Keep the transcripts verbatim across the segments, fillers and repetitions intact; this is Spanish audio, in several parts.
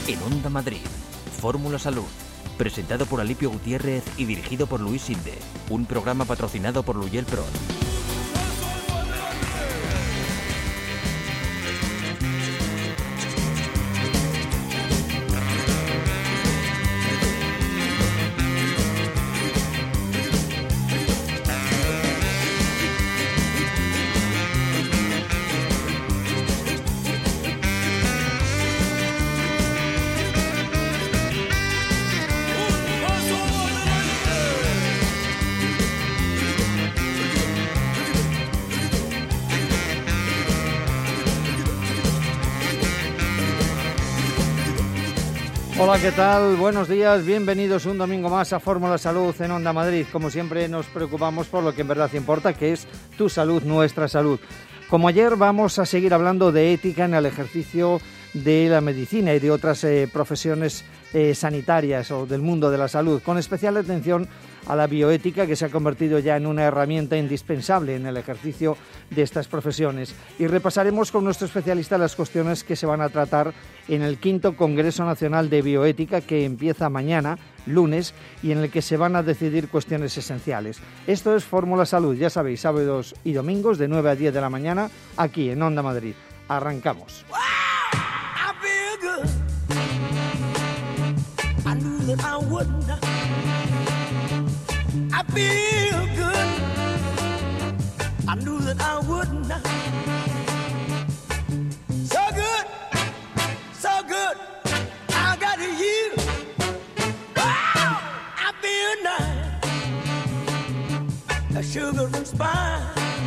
En Onda Madrid, Fórmula Salud, presentado por Alipio Gutiérrez y dirigido por Luis Sinde, un programa patrocinado por Luyel Pro. Hola, ¿qué tal? Buenos días, bienvenidos un domingo más a Fórmula Salud en Onda Madrid. Como siempre nos preocupamos por lo que en verdad importa, que es tu salud, nuestra salud. Como ayer, vamos a seguir hablando de ética en el ejercicio de la medicina y de otras eh, profesiones eh, sanitarias o del mundo de la salud, con especial atención a la bioética, que se ha convertido ya en una herramienta indispensable en el ejercicio de estas profesiones. Y repasaremos con nuestro especialista las cuestiones que se van a tratar en el quinto Congreso Nacional de Bioética, que empieza mañana, lunes, y en el que se van a decidir cuestiones esenciales. Esto es Fórmula Salud, ya sabéis, sábados y domingos de nueve a diez de la mañana, aquí en Onda Madrid. Arrancamos. I feel good. I knew that I would not. So good, so good. I got you. Wow, I feel nice. A sugar and spice.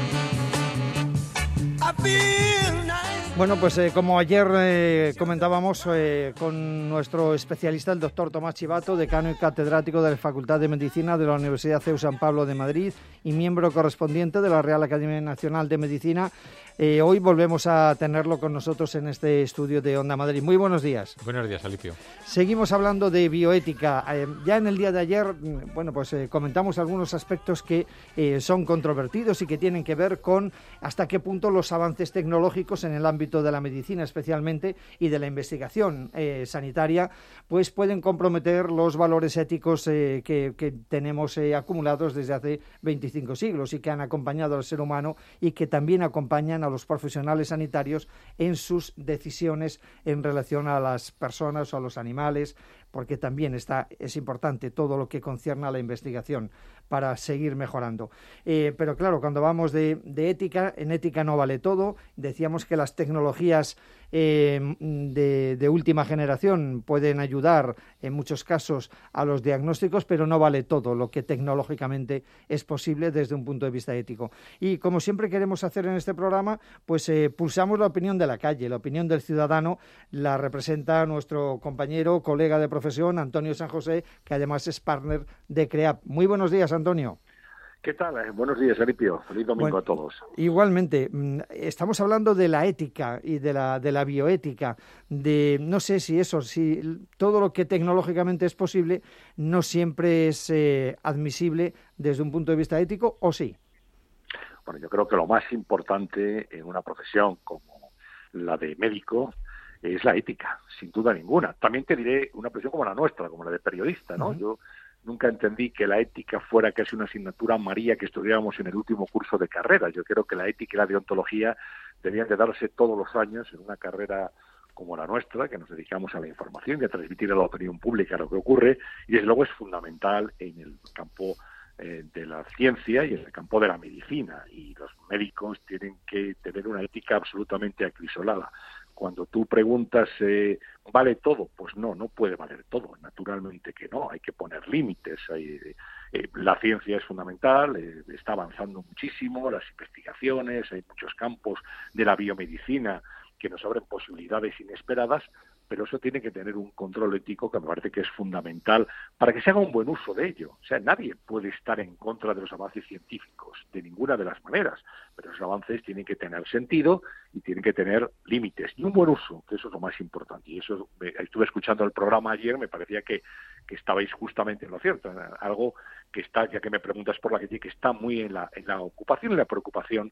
I feel nice. Bueno, pues eh, como ayer eh, comentábamos eh, con nuestro especialista, el doctor Tomás Chivato, decano y catedrático de la Facultad de Medicina de la Universidad C E U San Pablo de Madrid y miembro correspondiente de la Real Academia Nacional de Medicina, eh, hoy volvemos a tenerlo con nosotros en este estudio de Onda Madrid. Muy buenos días. Buenos días, Alipio. Seguimos hablando de bioética. Eh, ya en el día de ayer, bueno, pues eh, comentamos algunos aspectos que eh, son controvertidos y que tienen que ver con hasta qué punto los avances tecnológicos en el ámbito de la medicina especialmente y de la investigación eh, sanitaria, pues pueden comprometer los valores éticos eh, que, que tenemos eh, acumulados desde hace veinticinco siglos y que han acompañado al ser humano y que también acompañan a los profesionales sanitarios en sus decisiones en relación a las personas o a los animales, porque también está, es importante todo lo que concierne a la investigación para seguir mejorando. Eh, pero claro, cuando vamos de, de ética, en ética no vale todo. Decíamos que las tecnologías eh, de, de última generación pueden ayudar en muchos casos a los diagnósticos, pero no vale todo lo que tecnológicamente es posible desde un punto de vista ético. Y como siempre queremos hacer en este programa, pues eh, pulsamos la opinión de la calle, la opinión del ciudadano, la representa nuestro compañero, colega de profesión, Antonio San José, que además es partner de CREAP. Muy buenos días, Antonio. ¿Qué tal? Eh, buenos días, Alipio. Feliz domingo bueno, a todos. Igualmente, estamos hablando de la ética y de la de la bioética, de no sé si eso, si todo lo que tecnológicamente es posible no siempre es eh, admisible desde un punto de vista ético, ¿o sí? Bueno, yo creo que lo más importante en una profesión como la de médico es la ética, sin duda ninguna. También te diré una profesión como la nuestra, como la de periodista, ¿no? Uh-huh. Yo nunca entendí que la ética fuera casi una asignatura María que estudiábamos en el último curso de carrera. Yo creo que la ética y la deontología debían de darse todos los años en una carrera como la nuestra, que nos dedicamos a la información y a transmitir a la opinión pública lo que ocurre, y desde luego es fundamental en el campo eh, de la ciencia y en el campo de la medicina, y los médicos tienen que tener una ética absolutamente acrisolada. Cuando tú preguntas, eh, ¿vale todo? Pues no, no puede valer todo. Naturalmente que no, hay que poner límites. Hay, eh, la ciencia es fundamental, eh, está avanzando muchísimo, las investigaciones, hay muchos campos de la biomedicina que nos abren posibilidades inesperadas, pero eso tiene que tener un control ético que me parece que es fundamental para que se haga un buen uso de ello. O sea, nadie puede estar en contra de los avances científicos, de ninguna de las maneras, pero esos avances tienen que tener sentido y tienen que tener límites y un buen uso, que eso es lo más importante. Y eso, me, estuve escuchando el programa ayer, me parecía que, que estabais justamente en lo cierto, algo que está, ya que me preguntas por la que que está muy en la, en la ocupación y la preocupación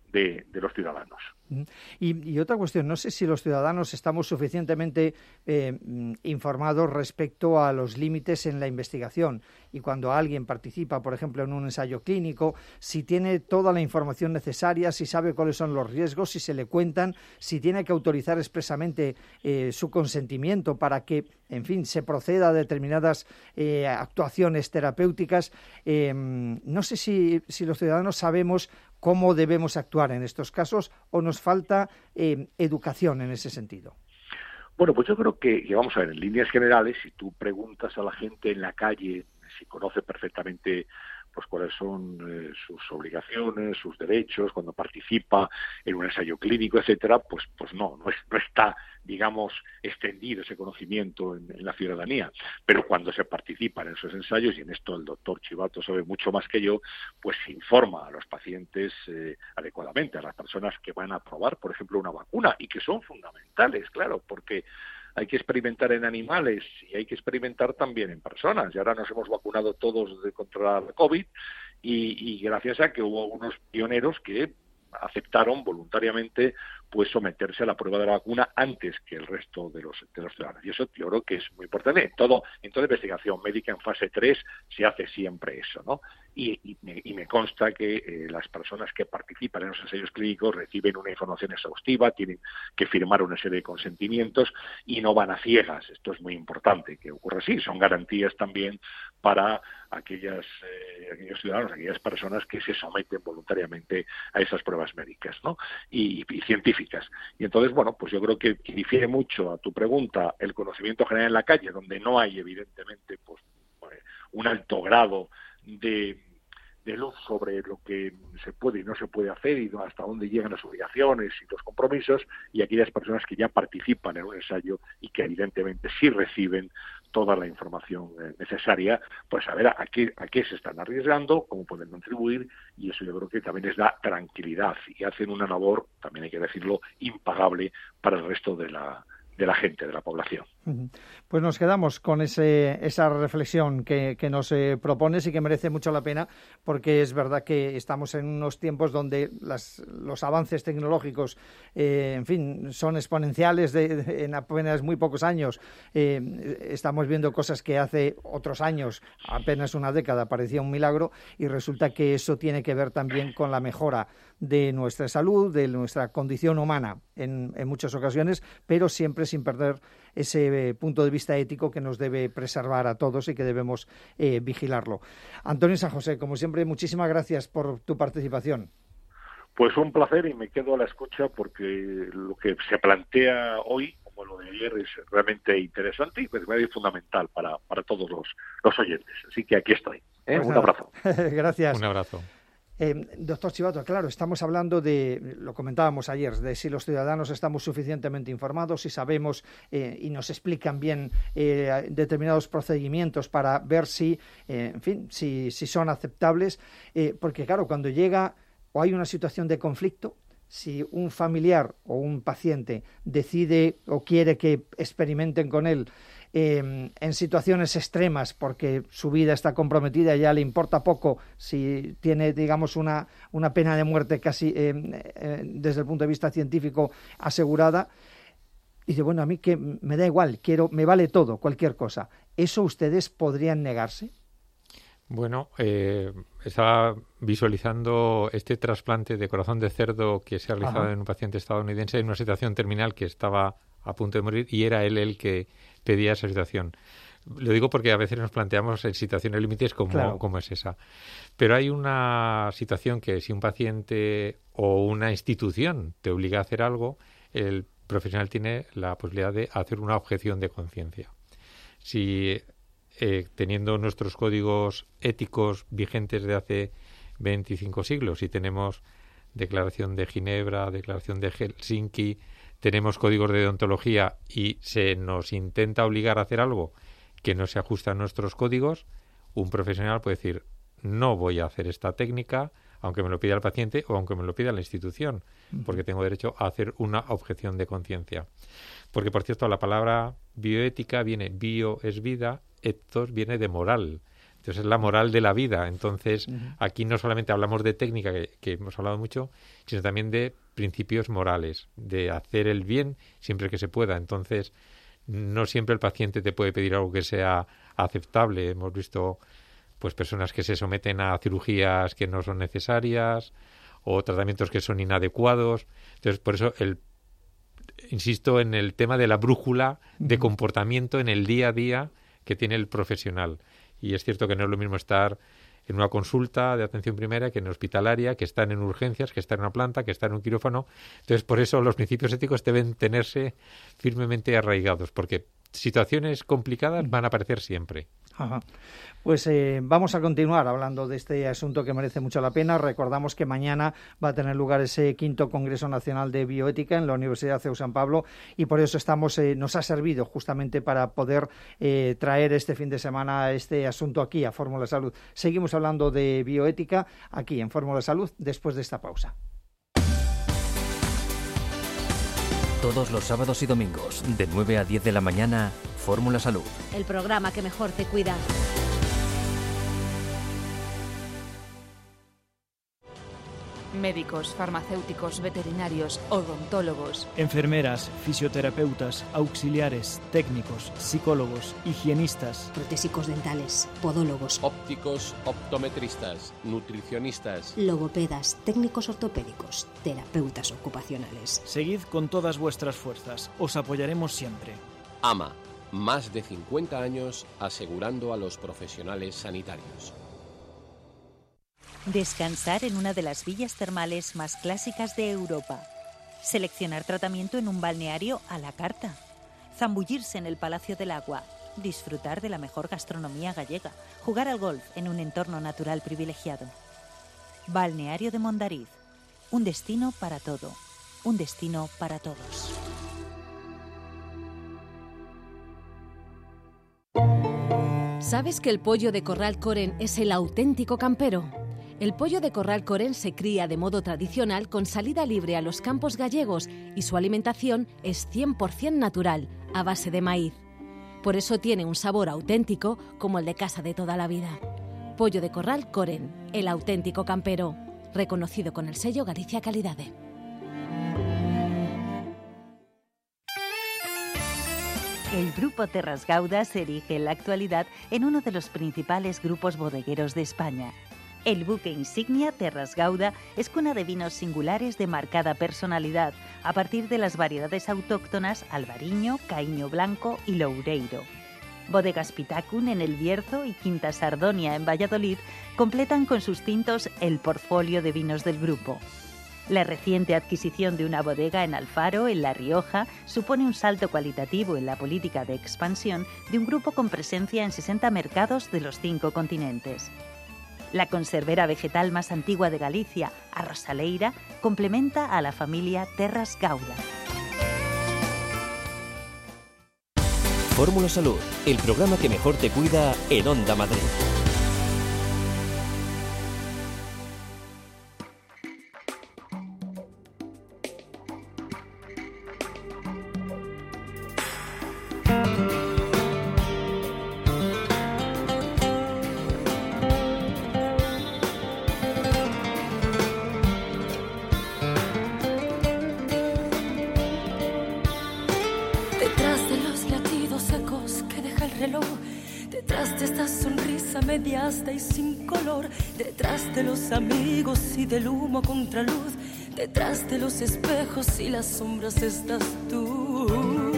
de, de los ciudadanos. Y, y otra cuestión, no sé si los ciudadanos estamos suficientemente eh, informados respecto a los límites en la investigación, y cuando alguien participa, por ejemplo, en un ensayo clínico, si tiene toda la información necesaria, si sabe cuáles son los riesgos, si se le cuentan, si tiene que autorizar expresamente eh, su consentimiento para que, en fin, se proceda a determinadas eh, actuaciones terapéuticas. Eh, no sé si, si los ciudadanos sabemos cómo debemos actuar en estos casos, o nos falta eh, educación en ese sentido. Bueno, pues yo creo que, que, vamos a ver, en líneas generales, si tú preguntas a la gente en la calle si conoce perfectamente pues cuáles son eh, sus obligaciones, sus derechos, cuando participa en un ensayo clínico, etcétera, pues pues no, no, es, no está, digamos, extendido ese conocimiento en, en la ciudadanía. Pero cuando se participa en esos ensayos, y en esto el doctor Chivato sabe mucho más que yo, pues se informa a los pacientes eh, adecuadamente, a las personas que van a probar, por ejemplo, una vacuna, y que son fundamentales, claro, porque hay que experimentar en animales y hay que experimentar también en personas. Y ahora nos hemos vacunado todos de contra la COVID y, y gracias a que hubo unos pioneros que aceptaron voluntariamente pues someterse a la prueba de la vacuna antes que el resto de los de los ciudadanos. Y eso yo creo que es muy importante. En todo, en toda investigación médica en fase tres se hace siempre eso, ¿no? Y, y, me, y me consta que eh, las personas que participan en los ensayos clínicos reciben una información exhaustiva, tienen que firmar una serie de consentimientos y no van a ciegas. Esto es muy importante que ocurra así. Son garantías también para aquellas eh, aquellos ciudadanos, aquellas personas que se someten voluntariamente a esas pruebas médicas, ¿no? Y, y científicas. Y entonces, bueno, pues yo creo que, que difiere mucho a tu pregunta el conocimiento general en la calle, donde no hay evidentemente pues un alto grado de, de luz sobre lo que se puede y no se puede hacer y hasta dónde llegan las obligaciones y los compromisos, y aquellas personas que ya participan en un ensayo y que evidentemente sí reciben toda la información eh, necesaria, pues saber a, a qué a qué se están arriesgando, cómo pueden contribuir, y eso yo creo que también les da tranquilidad y hacen una labor, también hay que decirlo, impagable para el resto de la de la gente, de la población. Pues nos quedamos con ese, esa reflexión que, que nos eh, propones y que merece mucho la pena, porque es verdad que estamos en unos tiempos donde las, los avances tecnológicos, eh, en fin, son exponenciales de, de, en apenas muy pocos años. Eh, estamos viendo cosas que hace otros años, apenas una década, parecía un milagro, y resulta que eso tiene que ver también con la mejora de nuestra salud, de nuestra condición humana en, en muchas ocasiones, pero siempre sin perder ese eh, punto de vista ético que nos debe preservar a todos y que debemos eh, vigilarlo. Antonio San José, como siempre, muchísimas gracias por tu participación. Pues un placer, y me quedo a la escucha porque lo que se plantea hoy, como lo de ayer, es realmente interesante y pues es fundamental para, para todos los, los oyentes. Así que aquí estoy. ¿eh? Pues un abrazo. Gracias. Un abrazo. Eh, doctor Chivato, claro, estamos hablando de, lo comentábamos ayer, de si los ciudadanos estamos suficientemente informados, si sabemos eh, y nos explican bien eh, determinados procedimientos para ver si, eh, en fin, si, si son aceptables, eh, porque claro, cuando llega o hay una situación de conflicto, si un familiar o un paciente decide o quiere que experimenten con él Eh, en situaciones extremas porque su vida está comprometida y ya le importa poco si tiene, digamos, una, una pena de muerte casi eh, eh, desde el punto de vista científico asegurada, y dice, bueno, a mí que me da igual, quiero, me vale todo, cualquier cosa. ¿Eso ustedes podrían negarse? Bueno, eh, estaba visualizando este trasplante de corazón de cerdo que se ha realizado Ajá. en un paciente estadounidense en una situación terminal que estaba a punto de morir, y era él el que pedía esa situación. Lo digo porque a veces nos planteamos en situaciones límites como, claro. como es esa. Pero hay una situación que si un paciente o una institución te obliga a hacer algo, el profesional tiene la posibilidad de hacer una objeción de conciencia. Si eh, teniendo nuestros códigos éticos vigentes de hace veinticinco siglos, y tenemos Declaración de Ginebra, Declaración de Helsinki, tenemos códigos de deontología, y se nos intenta obligar a hacer algo que no se ajusta a nuestros códigos, un profesional puede decir, no voy a hacer esta técnica, aunque me lo pida el paciente o aunque me lo pida la institución, porque tengo derecho a hacer una objeción de conciencia. Porque, por cierto, la palabra bioética viene, bio es vida, ethos viene de moral. Es Entonces es la moral de la vida. Entonces uh-huh. aquí no solamente hablamos de técnica, que, que hemos hablado mucho, sino también de principios morales, de hacer el bien siempre que se pueda. Entonces no siempre el paciente te puede pedir algo que sea aceptable. Hemos visto pues personas que se someten a cirugías que no son necesarias o tratamientos que son inadecuados. Entonces, por eso el insisto en el tema de la brújula de comportamiento en el día a día que tiene el profesional. Y es cierto que no es lo mismo estar en una consulta de atención primaria que en hospitalaria, que estar en urgencias, que estar en una planta, que estar en un quirófano. Entonces, por eso los principios éticos deben tenerse firmemente arraigados, porque situaciones complicadas van a aparecer siempre. Ajá. Pues eh, vamos a continuar hablando de este asunto que merece mucho la pena. Recordamos que mañana va a tener lugar ese quinto Congreso Nacional de Bioética en la Universidad C E U San Pablo y por eso estamos eh, nos ha servido justamente para poder eh, traer este fin de semana este asunto aquí a Fórmula Salud. Seguimos hablando de bioética aquí en Fórmula Salud después de esta pausa. Todos los sábados y domingos, de nueve a diez de la mañana, Fórmula Salud. El programa que mejor te cuida. Médicos, farmacéuticos, veterinarios, odontólogos, enfermeras, fisioterapeutas, auxiliares, técnicos, psicólogos, higienistas, protésicos dentales, podólogos, ópticos, optometristas, nutricionistas, logopedas, técnicos ortopédicos, terapeutas ocupacionales. Seguid con todas vuestras fuerzas, os apoyaremos siempre. A M A, más de cincuenta años asegurando a los profesionales sanitarios. Descansar en una de las villas termales más clásicas de Europa. Seleccionar tratamiento en un balneario a la carta. Zambullirse en el Palacio del Agua. Disfrutar de la mejor gastronomía gallega. Jugar al golf en un entorno natural privilegiado. Balneario de Mondariz. Un destino para todo. Un destino para todos. ¿Sabes que el pollo de Corral Coren es el auténtico campero? El pollo de Corral Coren se cría de modo tradicional con salida libre a los campos gallegos y su alimentación es cien por ciento natural, a base de maíz. Por eso tiene un sabor auténtico como el de casa de toda la vida. Pollo de Corral Coren, el auténtico campero, reconocido con el sello Galicia Calidade. El Grupo Terras Gauda se erige en la actualidad en uno de los principales grupos bodegueros de España. El buque insignia Terras Gauda es cuna de vinos singulares de marcada personalidad, a partir de las variedades autóctonas Albariño, Caíño Blanco y Loureiro. Bodegas Pitacun en El Bierzo y Quinta Sardonia en Valladolid completan con sus tintos el portfolio de vinos del grupo. La reciente adquisición de una bodega en Alfaro, en La Rioja, supone un salto cualitativo en la política de expansión de un grupo con presencia en sesenta mercados de los cinco continentes. La conservera vegetal más antigua de Galicia, Arrosaleira, complementa a la familia Terras Gauda. Fórmula Salud, el programa que mejor te cuida en Onda Madrid. Y sin color, detrás de los amigos y del humo contraluz, detrás de los espejos y las sombras estás tú.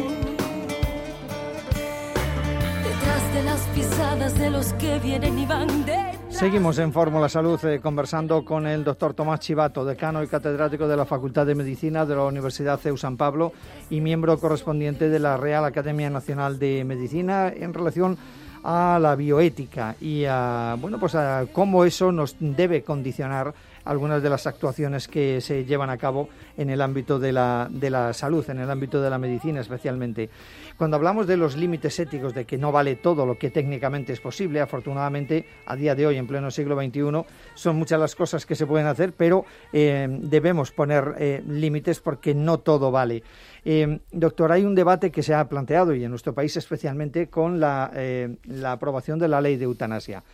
Detrás de las pisadas de los que vienen y van de... Seguimos en Fórmula Salud eh, conversando con el doctor Tomás Chivato, decano y catedrático de la Facultad de Medicina de la Universidad C E U San Pablo y miembro correspondiente de la Real Academia Nacional de Medicina en relación a la bioética y a, bueno, pues a cómo eso nos debe condicionar algunas de las actuaciones que se llevan a cabo en el ámbito de la, de la salud, en el ámbito de la medicina especialmente. Cuando hablamos de los límites éticos, de que no vale todo lo que técnicamente es posible, afortunadamente a día de hoy, en pleno siglo veintiuno, son muchas las cosas que se pueden hacer, pero eh, debemos poner eh, límites porque no todo vale. Eh, doctor, hay un debate que se ha planteado, y en nuestro país especialmente, con la, eh, la aprobación de la ley de eutanasia.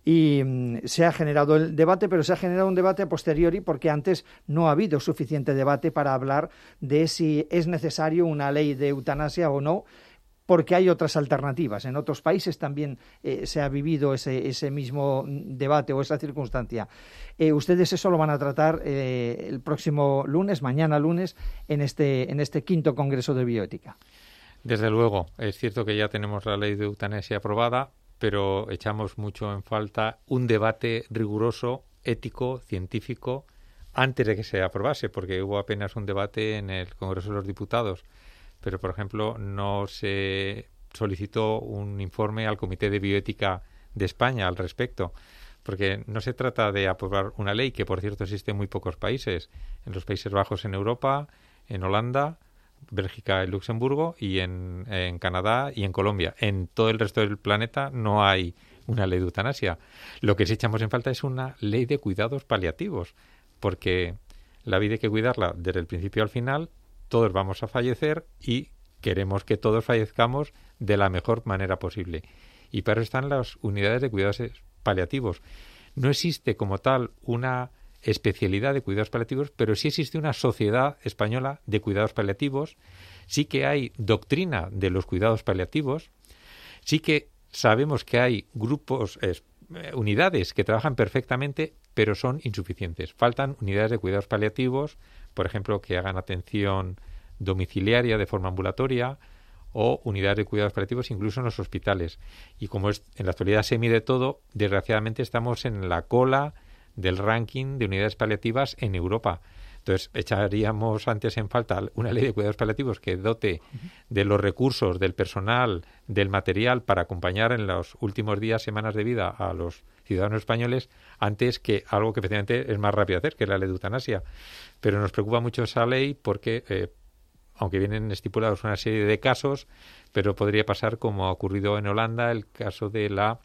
Y mm, se ha generado el debate, pero se ha generado un debate a posteriori porque antes no ha habido suficiente debate para hablar de si es necesario una ley de eutanasia o no, porque hay otras alternativas. En otros países también eh, se ha vivido ese, ese mismo debate o esa circunstancia. Eh, ustedes eso lo van a tratar eh, el próximo lunes, mañana lunes, en este, en este quinto Congreso de Bioética. Desde luego, es cierto que ya tenemos la ley de eutanasia aprobada, pero echamos mucho en falta un debate riguroso, ético, científico, antes de que se aprobase, porque hubo apenas un debate en el Congreso de los Diputados. Pero, por ejemplo, no se solicitó un informe al Comité de Bioética de España al respecto, porque no se trata de aprobar una ley que, por cierto, existe en muy pocos países, en los Países Bajos en Europa, en Holanda, Bélgica y Luxemburgo, y en, en Canadá y en Colombia. En todo el resto del planeta no hay una ley de eutanasia. Lo que sí echamos en falta es una ley de cuidados paliativos, porque la vida hay que cuidarla desde el principio al final. Todos vamos a fallecer y queremos que todos fallezcamos de la mejor manera posible. Y para eso están las unidades de cuidados paliativos. No existe como tal una especialidad de cuidados paliativos, pero sí existe una sociedad española de cuidados paliativos. Sí que hay doctrina de los cuidados paliativos. Sí que sabemos que hay grupos, eh, unidades que trabajan perfectamente, pero son insuficientes. Faltan unidades de cuidados paliativos, por ejemplo, que hagan atención domiciliaria de forma ambulatoria, o unidades de cuidados paliativos incluso en los hospitales. Y como es, en la actualidad se mide todo, desgraciadamente estamos en la cola del ranking de unidades paliativas en Europa. Entonces, echaríamos antes en falta una ley de cuidados paliativos que dote de los recursos, del personal, del material para acompañar en los últimos días, semanas de vida a los ciudadanos españoles, antes que algo que efectivamente es más rápido de hacer, que es la ley de eutanasia. Pero nos preocupa mucho esa ley porque, eh, aunque vienen estipulados una serie de casos, pero podría pasar como ha ocurrido en Holanda, el caso de la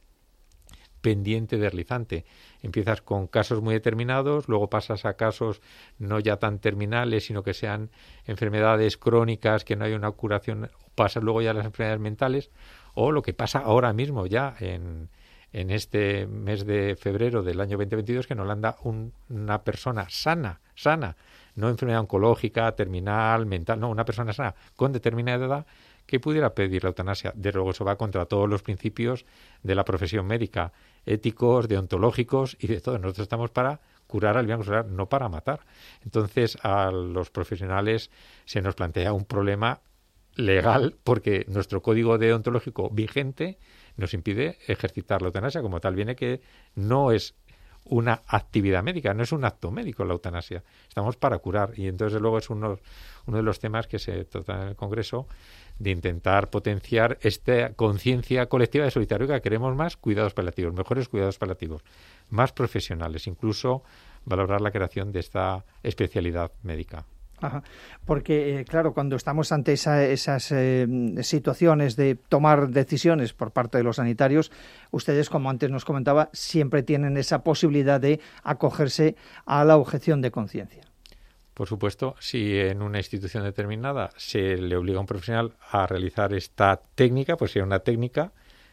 pendiente deslizante. Empiezas con casos muy determinados, luego pasas a casos no ya tan terminales, sino que sean enfermedades crónicas, que no hay una curación, pasas luego ya a las enfermedades mentales, o lo que pasa ahora mismo ya en, en este mes de febrero del año veinte veintidós, que en Holanda un, una persona sana, sana, no enfermedad oncológica, terminal, mental, no, una persona sana con determinada edad, que pudiera pedir la eutanasia. De luego eso va contra todos los principios de la profesión médica, éticos, deontológicos y de todo. Nosotros estamos para curar al bien, no para matar. Entonces a los profesionales se nos plantea un problema legal porque nuestro código deontológico vigente nos impide ejercitar la eutanasia. Como tal, viene que no es una actividad médica, no es un acto médico la eutanasia. Estamos para curar y entonces luego es uno, uno de los temas que se trata en el Congreso, de intentar potenciar esta conciencia colectiva de solidaridad, que queremos más cuidados paliativos, mejores cuidados paliativos, más profesionales, incluso valorar la creación de esta especialidad médica. Ajá. Porque, eh, claro, cuando estamos ante esa, esas eh, situaciones de tomar decisiones por parte de los sanitarios, ustedes, como antes nos comentaba, siempre tienen esa posibilidad de acogerse a la objeción de conciencia. Por supuesto, si en una institución determinada se le obliga a un profesional a realizar esta técnica, pues si es una técnica,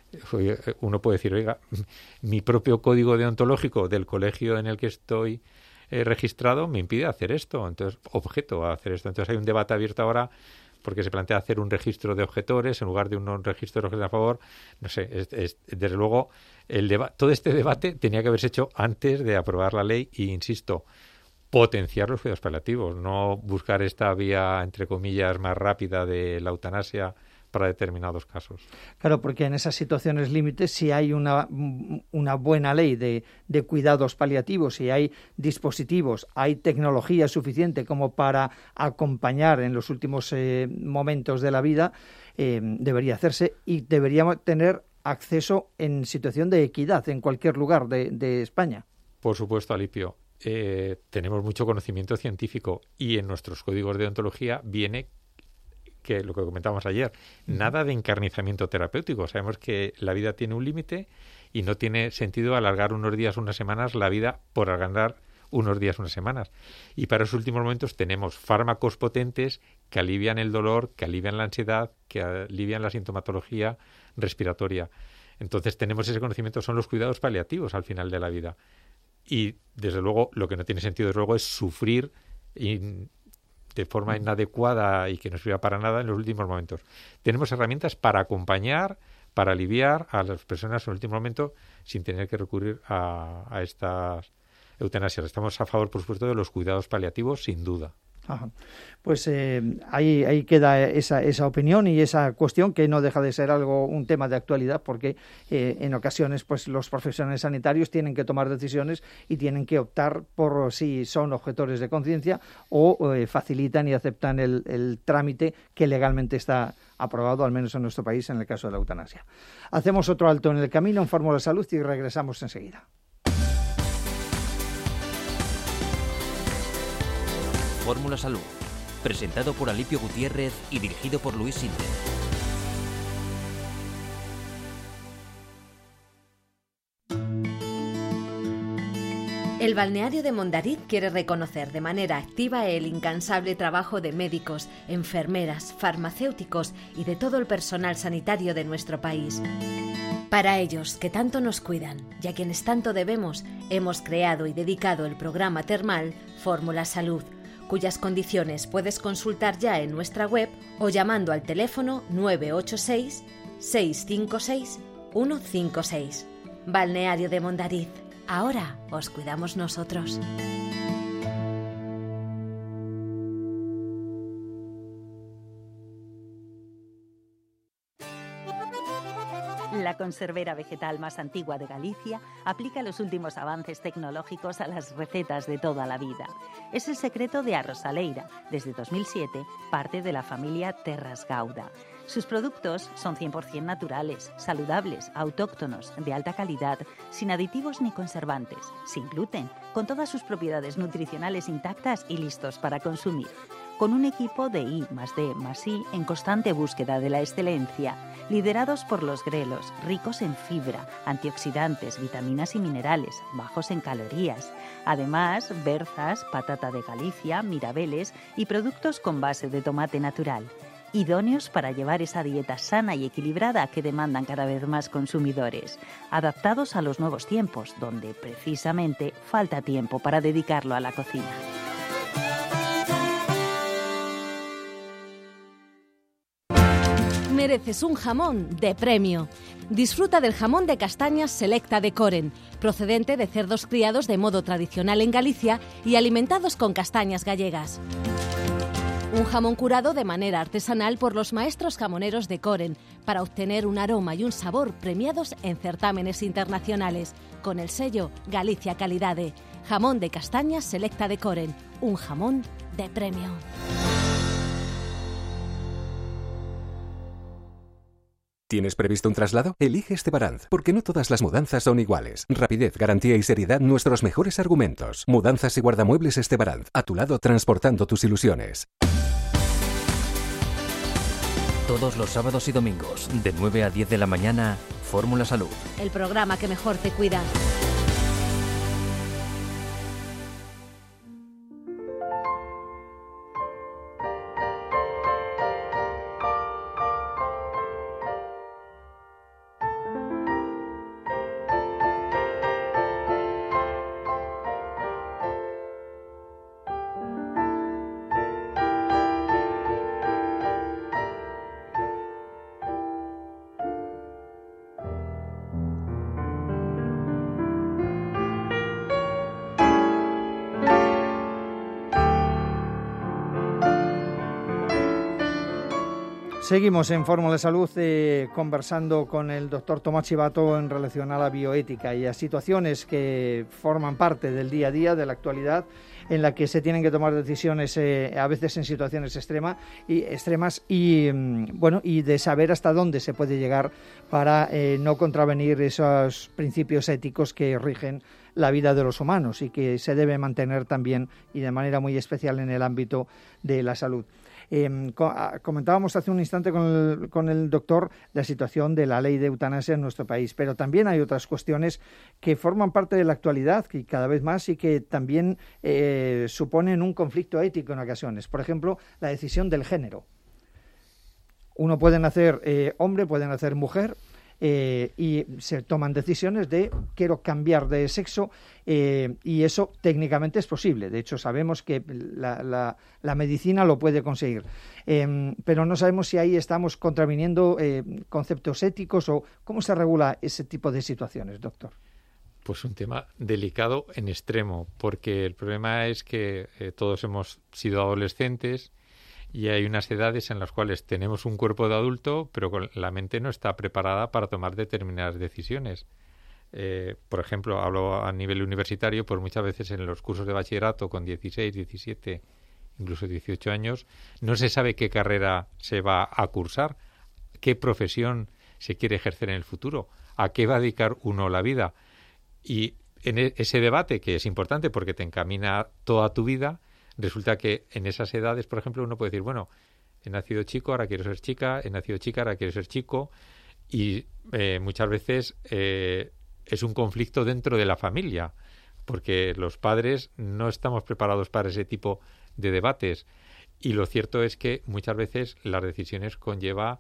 uno puede decir, oiga, mi propio código deontológico del colegio en el que estoy eh, registrado me impide hacer esto, entonces objeto a hacer esto. Entonces hay un debate abierto ahora porque se plantea hacer un registro de objetores en lugar de un registro de objetores a favor. No sé, es, es, desde luego, el deba- todo este debate tenía que haberse hecho antes de aprobar la ley y, insisto, potenciar los cuidados paliativos, no buscar esta vía, entre comillas, más rápida de la eutanasia para determinados casos. Claro, porque en esas situaciones límites, si hay una, una buena ley de, de cuidados paliativos, si hay dispositivos, hay tecnología suficiente como para acompañar en los últimos eh, momentos de la vida, eh, debería hacerse y deberíamos tener acceso en situación de equidad en cualquier lugar de, de España. Por supuesto, Alipio. Eh, tenemos mucho conocimiento científico y en nuestros códigos de deontología viene que lo que comentábamos ayer, uh-huh. nada de encarnizamiento terapéutico. Sabemos que la vida tiene un límite y no tiene sentido alargar unos días, unas semanas la vida por alargar unos días, unas semanas. Y para esos últimos momentos tenemos fármacos potentes que alivian el dolor, que alivian la ansiedad, que alivian la sintomatología respiratoria. Entonces tenemos ese conocimiento, son los cuidados paliativos al final de la vida. Y, desde luego, lo que no tiene sentido, desde luego, es sufrir in, de forma inadecuada y que no sirva para nada en los últimos momentos. Tenemos herramientas para acompañar, para aliviar a las personas en el último momento sin tener que recurrir a, a estas eutanasias. Estamos a favor, por supuesto, de los cuidados paliativos, sin duda. Ajá. Pues eh, ahí, ahí queda esa, esa opinión y esa cuestión, que no deja de ser algo, un tema de actualidad, porque eh, en ocasiones pues los profesionales sanitarios tienen que tomar decisiones y tienen que optar por si son objetores de conciencia o eh, facilitan y aceptan el, el trámite que legalmente está aprobado, al menos en nuestro país, en el caso de la eutanasia. Hacemos otro alto en el camino en Fórmula Salud y regresamos enseguida. Fórmula Salud, presentado por Alipio Gutiérrez y dirigido por Luis Sinde. El balneario de Mondariz quiere reconocer de manera activa el incansable trabajo de médicos, enfermeras, farmacéuticos y de todo el personal sanitario de nuestro país. Para ellos, que tanto nos cuidan y a quienes tanto debemos, hemos creado y dedicado el programa termal Fórmula Salud, cuyas condiciones puedes consultar ya en nuestra web o llamando al teléfono nueve ocho seis, seis cinco seis, uno cinco seis. Balneario de Mondariz. Ahora os cuidamos nosotros. La conservera vegetal más antigua de Galicia aplica los últimos avances tecnológicos a las recetas de toda la vida. Es el secreto de Arrosaleira, desde dos mil siete, parte de la familia Terras Gauda. Sus productos son cien por ciento naturales, saludables, autóctonos, de alta calidad, sin aditivos ni conservantes, sin gluten, con todas sus propiedades nutricionales intactas y listos para consumir. Con un equipo de I más D más I en constante búsqueda de la excelencia, liderados por los grelos, ricos en fibra, antioxidantes, vitaminas y minerales, bajos en calorías. Además, berzas, patata de Galicia, mirabeles y productos con base de tomate natural, idóneos para llevar esa dieta sana y equilibrada que demandan cada vez más consumidores, adaptados a los nuevos tiempos, donde precisamente falta tiempo para dedicarlo a la cocina. Mereces un jamón de premio. Disfruta del jamón de castañas Selecta de Coren, procedente de cerdos criados de modo tradicional en Galicia y alimentados con castañas gallegas. Un jamón curado de manera artesanal por los maestros jamoneros de Coren, para obtener un aroma y un sabor premiados en certámenes internacionales, con el sello Galicia Calidade. Jamón de castañas Selecta de Coren, un jamón de premio. ¿Tienes previsto un traslado? Elige Estebaranz, porque no todas las mudanzas son iguales. Rapidez, garantía y seriedad, nuestros mejores argumentos. Mudanzas y guardamuebles Estebaranz, a tu lado transportando tus ilusiones. Todos los sábados y domingos, de nueve a diez de la mañana, Fórmula Salud. El programa que mejor te cuida. Seguimos en Fórmula Salud eh, conversando con el doctor Tomás Chivato en relación a la bioética y a situaciones que forman parte del día a día, de la actualidad, en la que se tienen que tomar decisiones eh, a veces en situaciones extrema y, extremas y, bueno, y de saber hasta dónde se puede llegar para eh, no contravenir esos principios éticos que rigen la vida de los humanos y que se debe mantener también y de manera muy especial en el ámbito de la salud. Eh, comentábamos hace un instante con el, con el doctor la situación de la ley de eutanasia en nuestro país, pero también hay otras cuestiones que forman parte de la actualidad y cada vez más y que también eh, suponen un conflicto ético en ocasiones. Por ejemplo, la decisión del género. Uno puede nacer eh, hombre, puede nacer mujer, eh, y se toman decisiones de quiero cambiar de sexo, eh, y eso técnicamente es posible. De hecho, sabemos que la, la, la medicina lo puede conseguir, eh, pero no sabemos si ahí estamos contraviniendo eh, conceptos éticos o cómo se regula ese tipo de situaciones, doctor. Pues un tema delicado en extremo, porque el problema es que eh, todos hemos sido adolescentes y hay unas edades en las cuales tenemos un cuerpo de adulto, pero con la mente no está preparada para tomar determinadas decisiones. Eh, por ejemplo, hablo a nivel universitario, pues muchas veces en los cursos de bachillerato con dieciséis, diecisiete, incluso dieciocho años, no se sabe qué carrera se va a cursar, qué profesión se quiere ejercer en el futuro, a qué va a dedicar uno la vida. Y en ese debate, que es importante porque te encamina toda tu vida, resulta que en esas edades, por ejemplo, uno puede decir, bueno, he nacido chico, ahora quiero ser chica, he nacido chica, ahora quiero ser chico, y eh, muchas veces eh, es un conflicto dentro de la familia, porque los padres no estamos preparados para ese tipo de debates, y lo cierto es que muchas veces las decisiones conlleva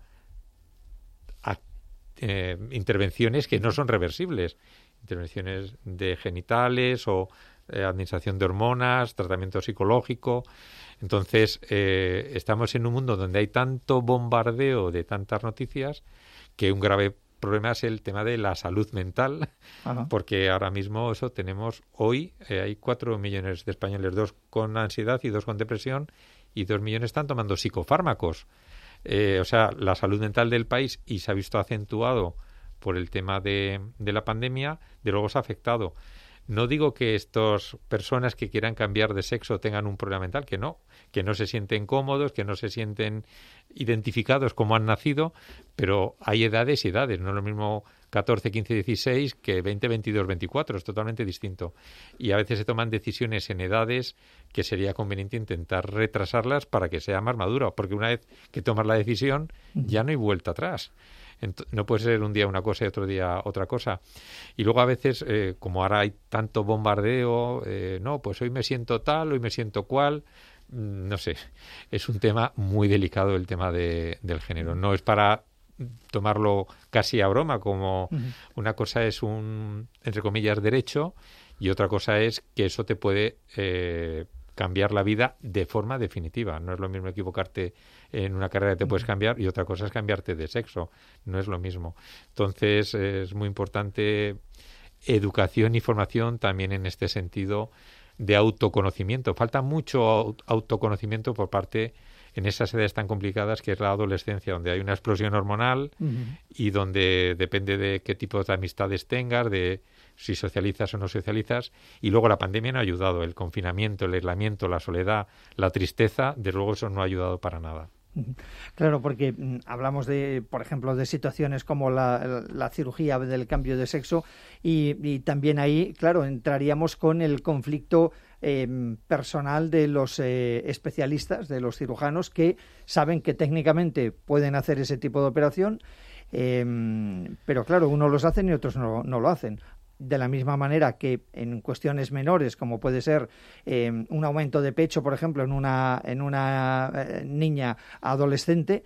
a, eh, intervenciones que no son reversibles, intervenciones de genitales o eh, administración de hormonas, tratamiento psicológico. Entonces, eh, estamos en un mundo donde hay tanto bombardeo de tantas noticias que un grave problema es el tema de la salud mental. Ajá. Porque ahora mismo eso tenemos hoy, eh, hay cuatro millones de españoles, dos con ansiedad y dos con depresión, y dos millones están tomando psicofármacos. Eh, o sea, la salud mental del país, y se ha visto acentuado por el tema de, de la pandemia, de luego se ha afectado. No digo que estas personas que quieran cambiar de sexo tengan un problema mental, que no, que no se sienten cómodos, que no se sienten identificados como han nacido, pero hay edades y edades, no es lo mismo catorce, quince, dieciséis que veinte, veintidós, veinticuatro, es totalmente distinto. Y a veces se toman decisiones en edades que sería conveniente intentar retrasarlas para que sea más maduro, porque una vez que tomas la decisión ya no hay vuelta atrás. Ent- no puede ser un día una cosa y otro día otra cosa. Y luego a veces, eh, como ahora hay tanto bombardeo, eh, no, pues hoy me siento tal, hoy me siento cual, mm, no sé, es un tema muy delicado el tema de, del género. No es para tomarlo casi a broma, como uh-huh. Una cosa es un, entre comillas, derecho, y otra cosa es que eso te puede eh, cambiar la vida de forma definitiva. No es lo mismo equivocarte en una carrera que te puedes cambiar y otra cosa es cambiarte de sexo. No es lo mismo. Entonces, es muy importante educación y formación también en este sentido de autoconocimiento. Falta mucho autoconocimiento por parte en esas edades tan complicadas que es la adolescencia, donde hay una explosión hormonal uh-huh. y donde depende de qué tipo de amistades tengas, de si socializas o no socializas, y luego la pandemia no ha ayudado, el confinamiento, el aislamiento, la soledad, la tristeza, desde luego eso no ha ayudado para nada. Claro, porque mm, hablamos de, por ejemplo, de situaciones como la, la cirugía del cambio de sexo y, y también ahí, claro, entraríamos con el conflicto eh, personal de los eh, especialistas, de los cirujanos que saben que técnicamente pueden hacer ese tipo de operación, eh, pero claro, unos los hacen y otros no, no lo hacen. De la misma manera que en cuestiones menores, como puede ser eh, un aumento de pecho, por ejemplo, en una en una eh, niña adolescente,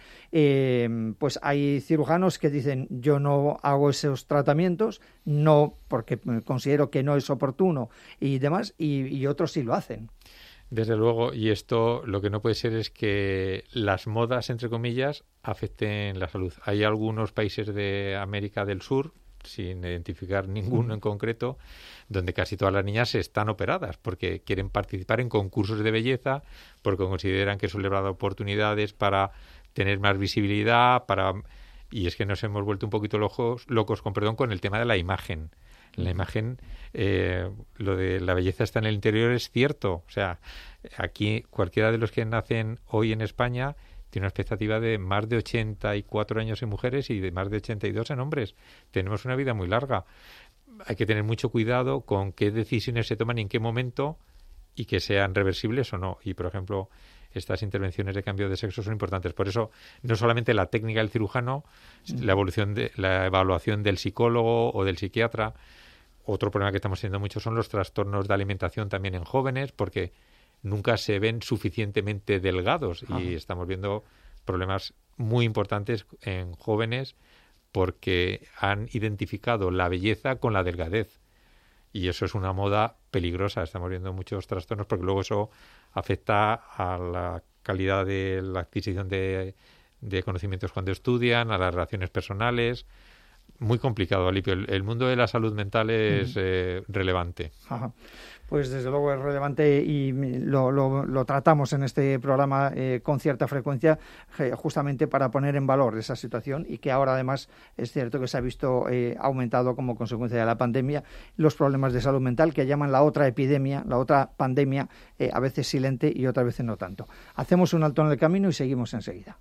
eh, pues hay cirujanos que dicen yo no hago esos tratamientos, no porque considero que no es oportuno y demás, y, y otros sí lo hacen. Desde luego, y esto lo que no puede ser es que las modas, entre comillas, afecten la salud. Hay algunos países de América del Sur, sin identificar ninguno en concreto, donde casi todas las niñas están operadas porque quieren participar en concursos de belleza, porque consideran que eso les va a dar oportunidades para tener más visibilidad, para y es que nos hemos vuelto un poquito locos, locos con perdón, con el tema de la imagen. La imagen, eh, lo de la belleza está en el interior es cierto. O sea, aquí cualquiera de los que nacen hoy en España tiene una expectativa de más de ochenta y cuatro años en mujeres y de más de ochenta y dos en hombres. Tenemos una vida muy larga. Hay que tener mucho cuidado con qué decisiones se toman y en qué momento y que sean reversibles o no. Y, por ejemplo, estas intervenciones de cambio de sexo son importantes. Por eso, no solamente la técnica del cirujano, mm. la evolución de la evaluación del psicólogo o del psiquiatra. Otro problema que estamos teniendo mucho son los trastornos de alimentación también en jóvenes, porque nunca se ven suficientemente delgados y Ajá. estamos viendo problemas muy importantes en jóvenes porque han identificado la belleza con la delgadez. Y eso es una moda peligrosa. Estamos viendo muchos trastornos porque luego eso afecta a la calidad de la adquisición de, de conocimientos cuando estudian, a las relaciones personales. Muy complicado, Alipio. El, el mundo de la salud mental es uh-huh. eh, relevante. Ajá. Pues desde luego es relevante y lo, lo, lo tratamos en este programa eh, con cierta frecuencia, eh, justamente para poner en valor esa situación, y que ahora además es cierto que se ha visto eh, aumentado como consecuencia de la pandemia los problemas de salud mental, que llaman la otra epidemia, la otra pandemia, eh, a veces silente y otras veces no tanto. Hacemos un alto en el camino y seguimos enseguida.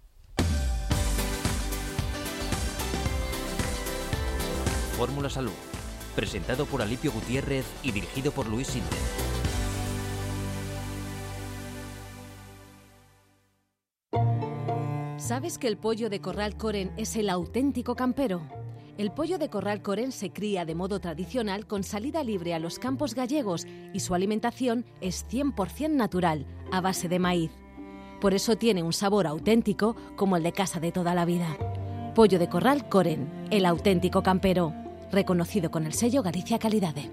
Fórmula Salud, presentado por Alipio Gutiérrez y dirigido por Luis Sinde. ¿Sabes que el pollo de Corral Coren es el auténtico campero? El pollo de Corral Coren se cría de modo tradicional con salida libre a los campos gallegos y su alimentación es cien por ciento natural, a base de maíz. Por eso tiene un sabor auténtico como el de casa de toda la vida. Pollo de Corral Coren, el auténtico campero. Reconocido con el sello Galicia Calidade.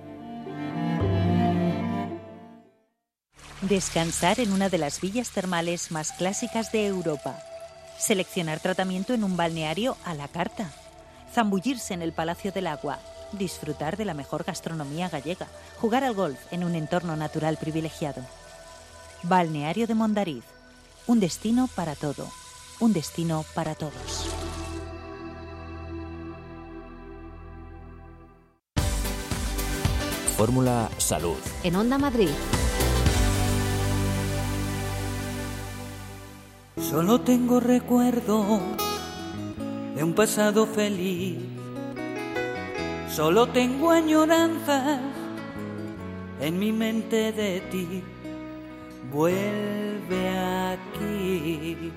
Descansar en una de las villas termales más clásicas de Europa. Seleccionar tratamiento en un balneario a la carta. Zambullirse en el Palacio del Agua. Disfrutar de la mejor gastronomía gallega. Jugar al golf en un entorno natural privilegiado. Balneario de Mondariz. Un destino para todo. Un destino para todos. Fórmula Salud. En Onda Madrid. Solo tengo recuerdo de un pasado feliz. Solo tengo añoranzas en mi mente de ti. Vuelve aquí.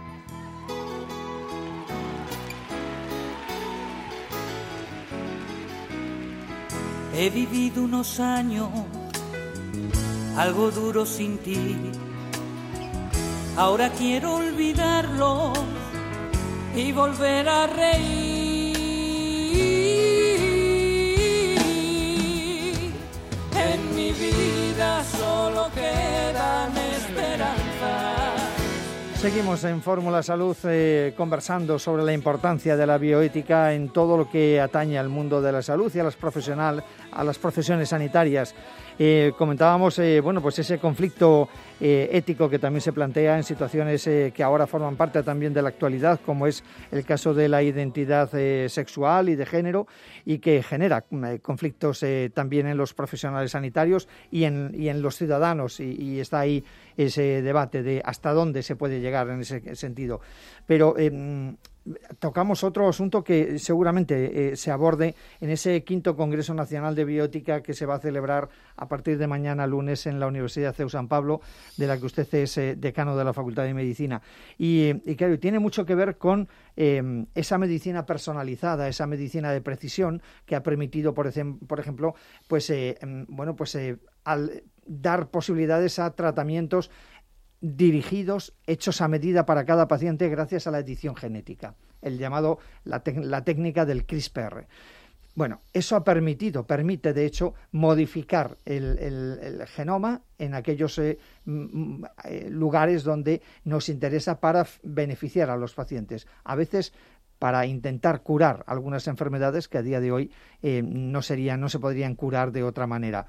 He vivido unos años algo duro sin ti. Ahora quiero olvidarlos y volver a reír. En mi vida solo quedan esperanzas. Seguimos en Fórmula Salud eh, conversando sobre la importancia de la bioética en todo lo que atañe al mundo de la salud y a las profesional, a las profesiones sanitarias. Eh, comentábamos eh, bueno, pues ese conflicto eh, ético que también se plantea en situaciones eh, que ahora forman parte también de la actualidad, como es el caso de la identidad eh, sexual y de género, y que genera eh, conflictos eh, también en los profesionales sanitarios y en, y en los ciudadanos, y, y está ahí ese debate de hasta dónde se puede llegar en ese sentido. Pero eh, tocamos otro asunto que seguramente eh, se aborde en ese quinto Congreso Nacional de Bioética que se va a celebrar a partir de mañana lunes en la Universidad C E U San Pablo, de la que usted es eh, decano de la Facultad de Medicina. Y, y claro, tiene mucho que ver con eh, esa medicina personalizada, esa medicina de precisión que ha permitido, por, ejem- por ejemplo, pues eh, bueno, pues eh, al dar posibilidades a tratamientos dirigidos, hechos a medida para cada paciente gracias a la edición genética, el llamado la, te- la técnica del CRISPR. Bueno, eso ha permitido, permite de hecho modificar el, el, el genoma en aquellos eh, m- eh, lugares donde nos interesa para f- beneficiar a los pacientes. A veces para intentar curar algunas enfermedades que a día de hoy eh, no serían, no se podrían curar de otra manera.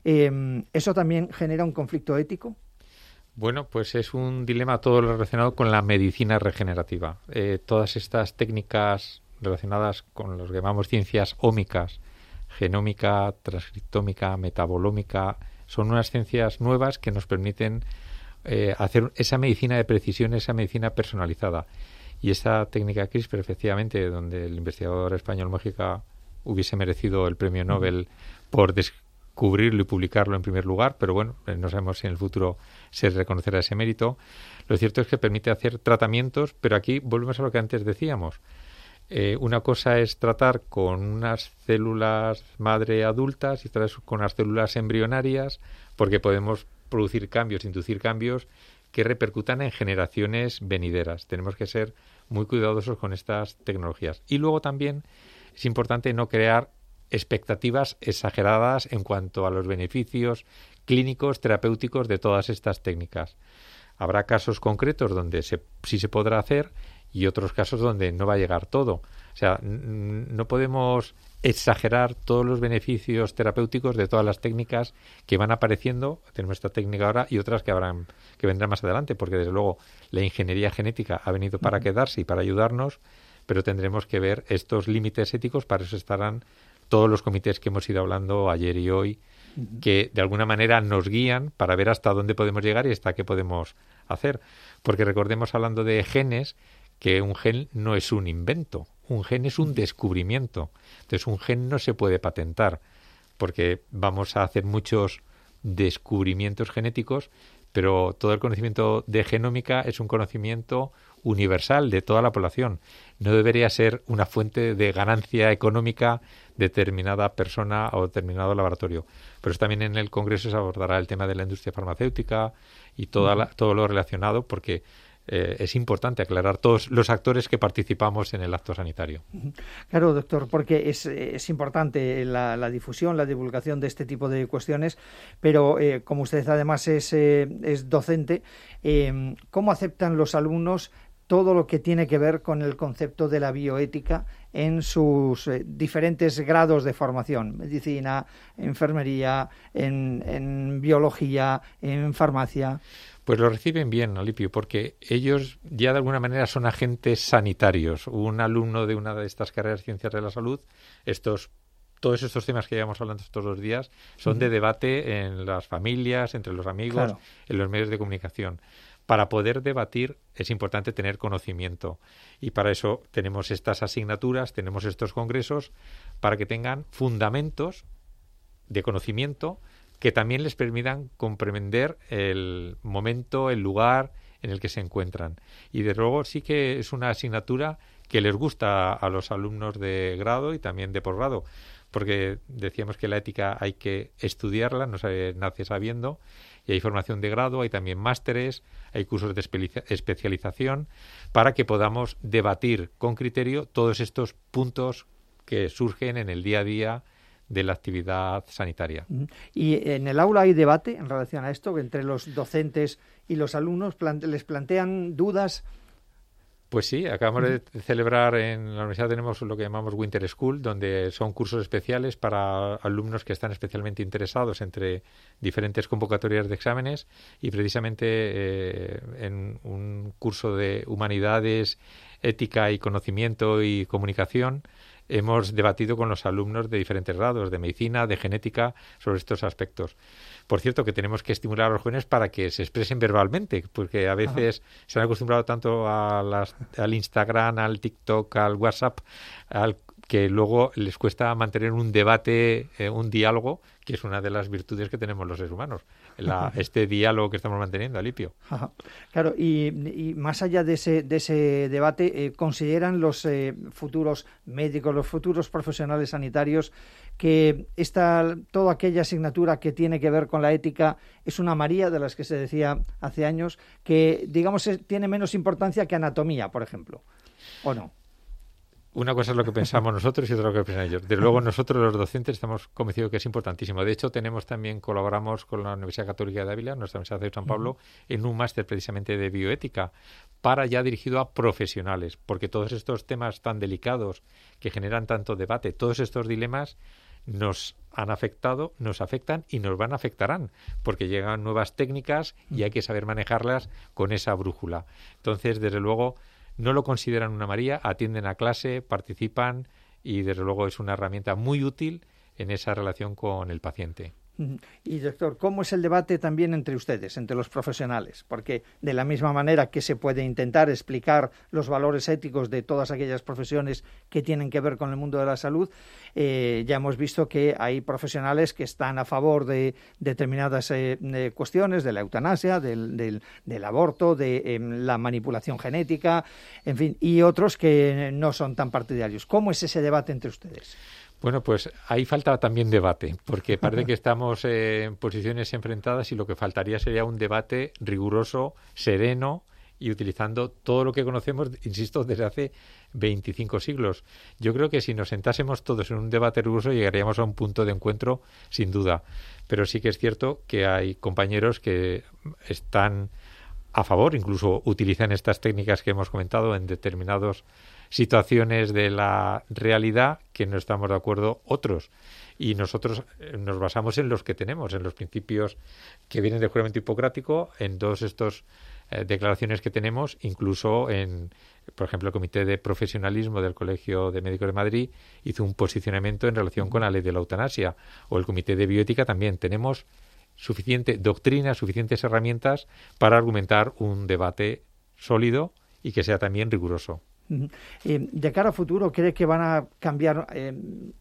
Eh, ¿Eso también genera un conflicto ético? Bueno, pues es un dilema todo lo relacionado con la medicina regenerativa. Eh, todas estas técnicas relacionadas con lo que llamamos ciencias ómicas, genómica, transcriptómica, metabolómica, son unas ciencias nuevas que nos permiten eh, hacer esa medicina de precisión, esa medicina personalizada. Y esa técnica CRISPR, efectivamente, donde el investigador español Mójica hubiese merecido el premio Nobel por descubrirlo y publicarlo en primer lugar, pero bueno, no sabemos si en el futuro se reconocerá ese mérito. Lo cierto es que permite hacer tratamientos, pero aquí volvemos a lo que antes decíamos. Eh, una cosa es tratar con unas células madre adultas y otra es con las células embrionarias, porque podemos producir cambios, inducir cambios que repercutan en generaciones venideras. Tenemos que ser muy cuidadosos con estas tecnologías. Y luego también es importante no crear expectativas exageradas en cuanto a los beneficios clínicos, terapéuticos de todas estas técnicas. Habrá casos concretos donde se, sí se podrá hacer y otros casos donde no va a llegar todo. O sea, n- no podemos exagerar todos los beneficios terapéuticos de todas las técnicas que van apareciendo. Tenemos esta técnica ahora y otras que habrán que vendrán más adelante, porque desde luego la ingeniería genética ha venido para quedarse y para ayudarnos, pero tendremos que ver estos límites éticos. Para eso estarán todos los comités que hemos ido hablando ayer y hoy, que de alguna manera nos guían para ver hasta dónde podemos llegar y hasta qué podemos hacer. Porque recordemos, hablando de genes, que un gen no es un invento, un gen es un descubrimiento. Entonces, un gen no se puede patentar, porque vamos a hacer muchos descubrimientos genéticos, pero todo el conocimiento de genómica es un conocimiento universal de toda la población. No debería ser una fuente de ganancia económica determinada persona o determinado laboratorio. Pero también en el Congreso se abordará el tema de la industria farmacéutica y toda la, todo lo relacionado, porque eh, es importante aclarar todos los actores que participamos en el acto sanitario. Claro, doctor, porque es, es importante la, la difusión, la divulgación de este tipo de cuestiones, pero eh, como usted además es, eh, es docente, eh, ¿cómo aceptan los alumnos todo lo que tiene que ver con el concepto de la bioética en sus eh, diferentes grados de formación? Medicina, enfermería, en, en biología, en farmacia. Pues lo reciben bien, Alipio, porque ellos ya de alguna manera son agentes sanitarios. Un alumno de una de estas carreras de Ciencias de la Salud, estos todos estos temas que llevamos hablando estos dos días son uh-huh. de debate en las familias, entre los amigos, claro. en los medios de comunicación. Para poder debatir es importante tener conocimiento y para eso tenemos estas asignaturas, tenemos estos congresos, para que tengan fundamentos de conocimiento que también les permitan comprender el momento, el lugar en el que se encuentran. Y de luego sí que es una asignatura que les gusta a los alumnos de grado y también de posgrado, porque decíamos que la ética hay que estudiarla, no se nace sabiendo, y hay formación de grado, hay también másteres, hay cursos de espe- especialización, para que podamos debatir con criterio todos estos puntos que surgen en el día a día de la actividad sanitaria. ¿Y en el aula hay debate en relación a esto, entre los docentes y los alumnos? Plante- ¿Les plantean dudas? Pues sí, acabamos de celebrar en la universidad, tenemos lo que llamamos Winter School, donde son cursos especiales para alumnos que están especialmente interesados entre diferentes convocatorias de exámenes, y precisamente eh, en un curso de humanidades, ética y conocimiento y comunicación hemos debatido con los alumnos de diferentes grados, de medicina, de genética, sobre estos aspectos. Por cierto, que tenemos que estimular a los jóvenes para que se expresen verbalmente, porque a veces Ajá. se han acostumbrado tanto a las, al Instagram, al TikTok, al WhatsApp, al, que luego les cuesta mantener un debate, eh, un diálogo, que es una de las virtudes que tenemos los seres humanos, la, este diálogo que estamos manteniendo, Alipio. Ajá. Claro, y, y más allá de ese, de ese debate, eh, ¿consideran los eh, futuros médicos, los futuros profesionales sanitarios, que esta, toda aquella asignatura que tiene que ver con la ética es una María, de las que se decía hace años, que, digamos, es, tiene menos importancia que anatomía, por ejemplo, ¿o no? Una cosa es lo que pensamos nosotros y otra lo que piensan ellos. Desde luego nosotros los docentes estamos convencidos que es importantísimo. De hecho, tenemos también, colaboramos con la Universidad Católica de Ávila, nuestra Universidad de San Pablo, uh-huh. en un máster precisamente de bioética, para ya dirigido a profesionales, porque todos estos temas tan delicados que generan tanto debate, todos estos dilemas nos han afectado, nos afectan y nos van a afectarán, porque llegan nuevas técnicas y hay que saber manejarlas con esa brújula. Entonces, desde luego, no lo consideran una María, atienden a clase, participan y desde luego es una herramienta muy útil en esa relación con el paciente. Y doctor, ¿cómo es el debate también entre ustedes, entre los profesionales? Porque de la misma manera que se puede intentar explicar los valores éticos de todas aquellas profesiones que tienen que ver con el mundo de la salud, eh, ya hemos visto que hay profesionales que están a favor de determinadas eh, de cuestiones, de la eutanasia, del, del, del aborto, de eh, la manipulación genética, en fin, y otros que no son tan partidarios. ¿Cómo es ese debate entre ustedes? Bueno, pues ahí falta también debate, porque parece que estamos eh, en posiciones enfrentadas y lo que faltaría sería un debate riguroso, sereno y utilizando todo lo que conocemos, insisto, desde hace veinticinco siglos. Yo creo que si nos sentásemos todos en un debate riguroso llegaríamos a un punto de encuentro sin duda. Pero sí que es cierto que hay compañeros que están a favor, incluso utilizan estas técnicas que hemos comentado en determinadas situaciones de la realidad que no estamos de acuerdo otros. Y nosotros nos basamos en los que tenemos, en los principios que vienen del juramento hipocrático, en todos estos eh, declaraciones que tenemos, incluso en, por ejemplo, el Comité de Profesionalismo del Colegio de Médicos de Madrid hizo un posicionamiento en relación con la ley de la eutanasia, o el Comité de Bioética también. Tenemos suficiente doctrina, suficientes herramientas para argumentar un debate sólido y que sea también riguroso. Eh, de cara a futuro, ¿cree que van a cambiar eh,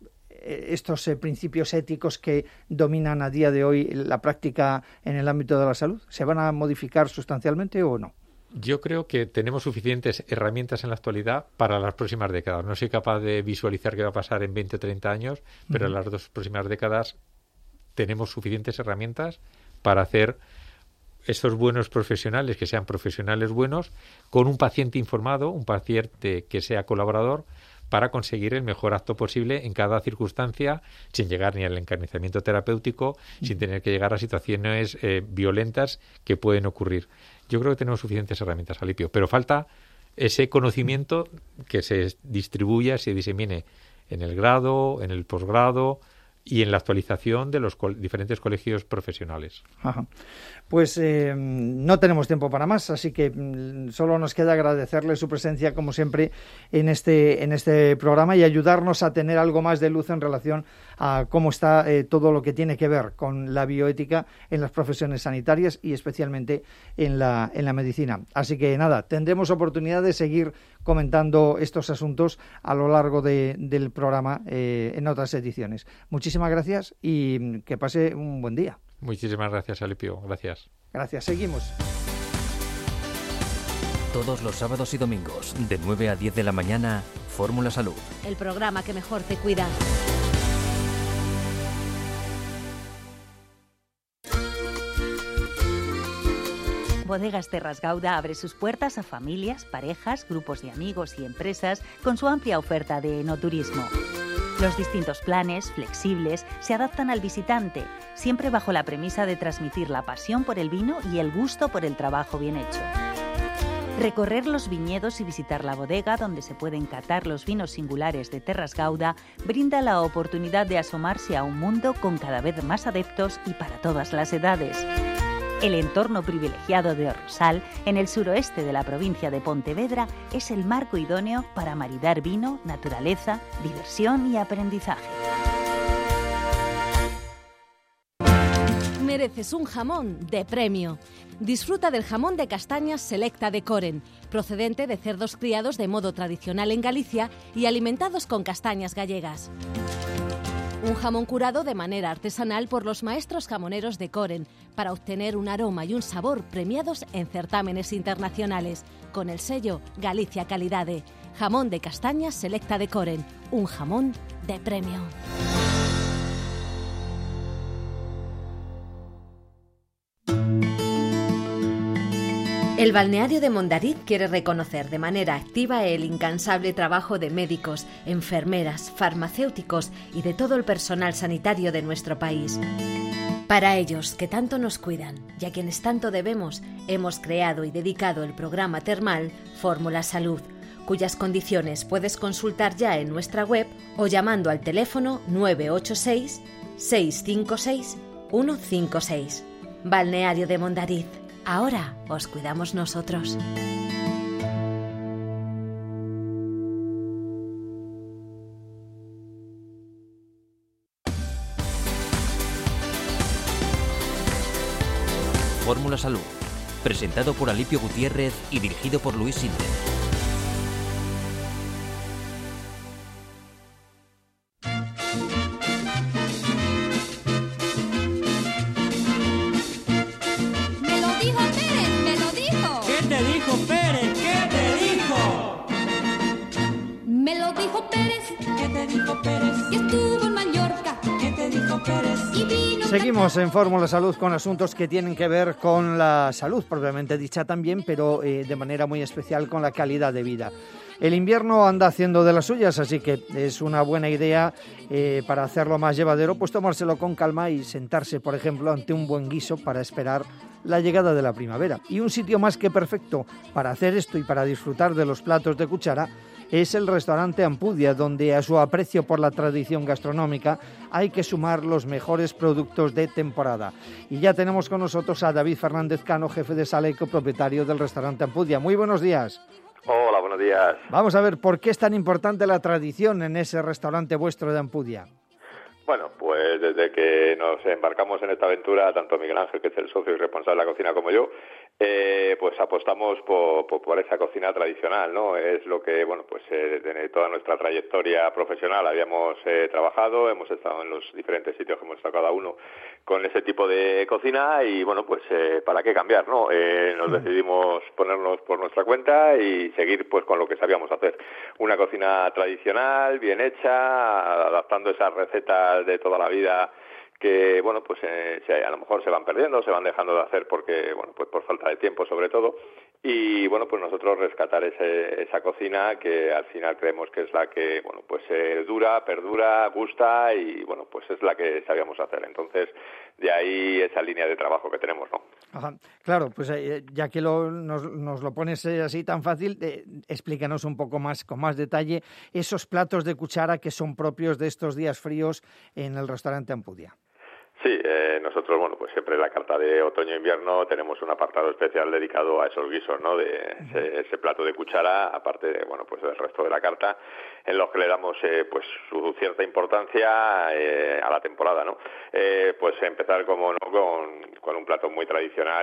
estos eh, principios éticos que dominan a día de hoy la práctica en el ámbito de la salud? ¿Se van a modificar sustancialmente o no? Yo creo que tenemos suficientes herramientas en la actualidad para las próximas décadas. No soy capaz de visualizar qué va a pasar en veinte o treinta años, pero uh-huh. en las dos próximas décadas tenemos suficientes herramientas para hacer estos buenos profesionales, que sean profesionales buenos, con un paciente informado, un paciente que sea colaborador, para conseguir el mejor acto posible en cada circunstancia, sin llegar ni al encarnizamiento terapéutico, mm. sin tener que llegar a situaciones eh, violentas que pueden ocurrir. Yo creo que tenemos suficientes herramientas, Alipio, pero falta ese conocimiento que se distribuya, se disemine en el grado, en el posgrado y en la actualización de los co- diferentes colegios profesionales. Ajá. Pues eh, no tenemos tiempo para más, así que mm, solo nos queda agradecerle su presencia, como siempre, en este en este programa y ayudarnos a tener algo más de luz en relación a cómo está eh, todo lo que tiene que ver con la bioética en las profesiones sanitarias y especialmente en la en la medicina. Así que nada, tendremos oportunidad de seguir comentando estos asuntos a lo largo de, del programa eh, en otras ediciones. Muchísimas gracias y que pase un buen día. Muchísimas gracias, Alipio. Gracias. Gracias. Seguimos. Todos los sábados y domingos, de nueve a diez de la mañana, Fórmula Salud. El programa que mejor te cuida. Bodegas Terras Gauda abre sus puertas a familias, parejas, grupos de amigos y empresas con su amplia oferta de enoturismo. Los distintos planes, flexibles, se adaptan al visitante, siempre bajo la premisa de transmitir la pasión por el vino y el gusto por el trabajo bien hecho. Recorrer los viñedos y visitar la bodega donde se pueden catar los vinos singulares de Terras Gauda brinda la oportunidad de asomarse a un mundo con cada vez más adeptos y para todas las edades. El entorno privilegiado de Rosal, en el suroeste de la provincia de Pontevedra, es el marco idóneo para maridar vino, naturaleza, diversión y aprendizaje. Mereces un jamón de premio. Disfruta del jamón de castañas Selecta de Coren, procedente de cerdos criados de modo tradicional en Galicia y alimentados con castañas gallegas. Un jamón curado de manera artesanal por los maestros jamoneros de Coren para obtener un aroma y un sabor premiados en certámenes internacionales, con el sello Galicia Calidade. Jamón de castañas Selecta de Coren, un jamón de premio. El balneario de Mondariz quiere reconocer de manera activa el incansable trabajo de médicos, enfermeras, farmacéuticos y de todo el personal sanitario de nuestro país. Para ellos, que tanto nos cuidan y a quienes tanto debemos, hemos creado y dedicado el programa termal Fórmula Salud, cuyas condiciones puedes consultar ya en nuestra web o llamando al teléfono nueve ocho seis, seis cinco seis, uno cinco seis. Balneario de Mondariz. Ahora os cuidamos nosotros. Fórmula Salud, presentado por Alipio Gutiérrez y dirigido por Luis Sinde. ¿Qué te dijo Pérez? Que estuvo en Mallorca. ¿Qué te dijo Pérez? Y vino Seguimos en Fórmula Salud con asuntos que tienen que ver con la salud, propiamente dicha también, pero eh, de manera muy especial con la calidad de vida. El invierno anda haciendo de las suyas, así que es una buena idea eh, para hacerlo más llevadero, pues tomárselo con calma y sentarse, por ejemplo, ante un buen guiso para esperar la llegada de la primavera. Y un sitio más que perfecto para hacer esto y para disfrutar de los platos de cuchara es el restaurante Ampudia, donde a su aprecio por la tradición gastronómica hay que sumar los mejores productos de temporada. Y ya tenemos con nosotros a David Fernández Cano, jefe de sala y copropietario del restaurante Ampudia. Muy buenos días. Hola, buenos días. Vamos a ver, ¿por qué es tan importante la tradición en ese restaurante vuestro de Ampudia? Bueno, pues desde que nos embarcamos en esta aventura, tanto Miguel Ángel, que es el socio y responsable de la cocina, como yo, eh, pues apostamos por, por, por esa cocina tradicional, ¿no? Es lo que, bueno, pues eh, de toda nuestra trayectoria profesional habíamos eh, trabajado, hemos estado en los diferentes sitios que hemos estado cada uno con ese tipo de cocina y, bueno, pues eh, ¿para qué cambiar, no? Eh, nos decidimos ponernos por nuestra cuenta y seguir, pues, con lo que sabíamos hacer. Una cocina tradicional, bien hecha, adaptando esas recetas de toda la vida que, bueno, pues eh, se, a lo mejor se van perdiendo, se van dejando de hacer porque, bueno, pues por falta de tiempo sobre todo, y, bueno, pues nosotros rescatar ese, esa cocina que al final creemos que es la que, bueno, pues eh, dura, perdura, gusta y, bueno, pues es la que sabíamos hacer. Entonces, de ahí esa línea de trabajo que tenemos, ¿no? Ajá. Claro, pues eh, ya que lo, nos, nos lo pones así tan fácil, eh, explícanos un poco más, con más detalle, esos platos de cuchara que son propios de estos días fríos en el restaurante Ampudia. Sí, eh, nosotros, bueno, pues siempre en la carta de otoño-invierno tenemos un apartado especial dedicado a esos guisos, ¿no? De ese, ese plato de cuchara, aparte, de, bueno, pues del resto de la carta, en los que le damos, eh, pues, su cierta importancia eh, a la temporada, ¿no? Eh, pues empezar, como no, con, con un plato muy tradicional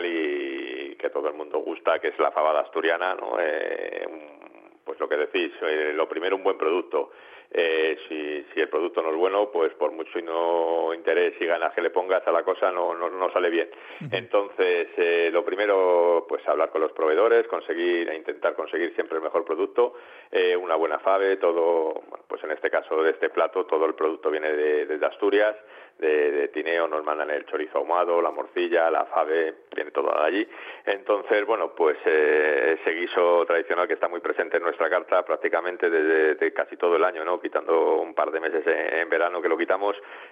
y que todo el mundo gusta, que es la fabada asturiana, ¿no? Eh, un, pues lo que decís, eh, lo primero, un buen producto. Eh, si, si el producto no es bueno, pues por mucho y no interés y ganas que le pongas a la cosa no, no, no sale bien. Entonces, eh, lo primero, pues hablar con los proveedores, conseguir e intentar conseguir siempre el mejor producto, eh, una buena fave, todo, bueno, pues en este caso de este plato, todo el producto viene de, de Asturias, de, de Tineo, nos mandan el chorizo ahumado, la morcilla, la fave, viene todo de allí. Entonces, bueno, pues eh, ese guiso tradicional que está muy presente en nuestra carta prácticamente desde de casi todo el año, ¿no? Quitando un par de meses en, en verano que lo quitamos,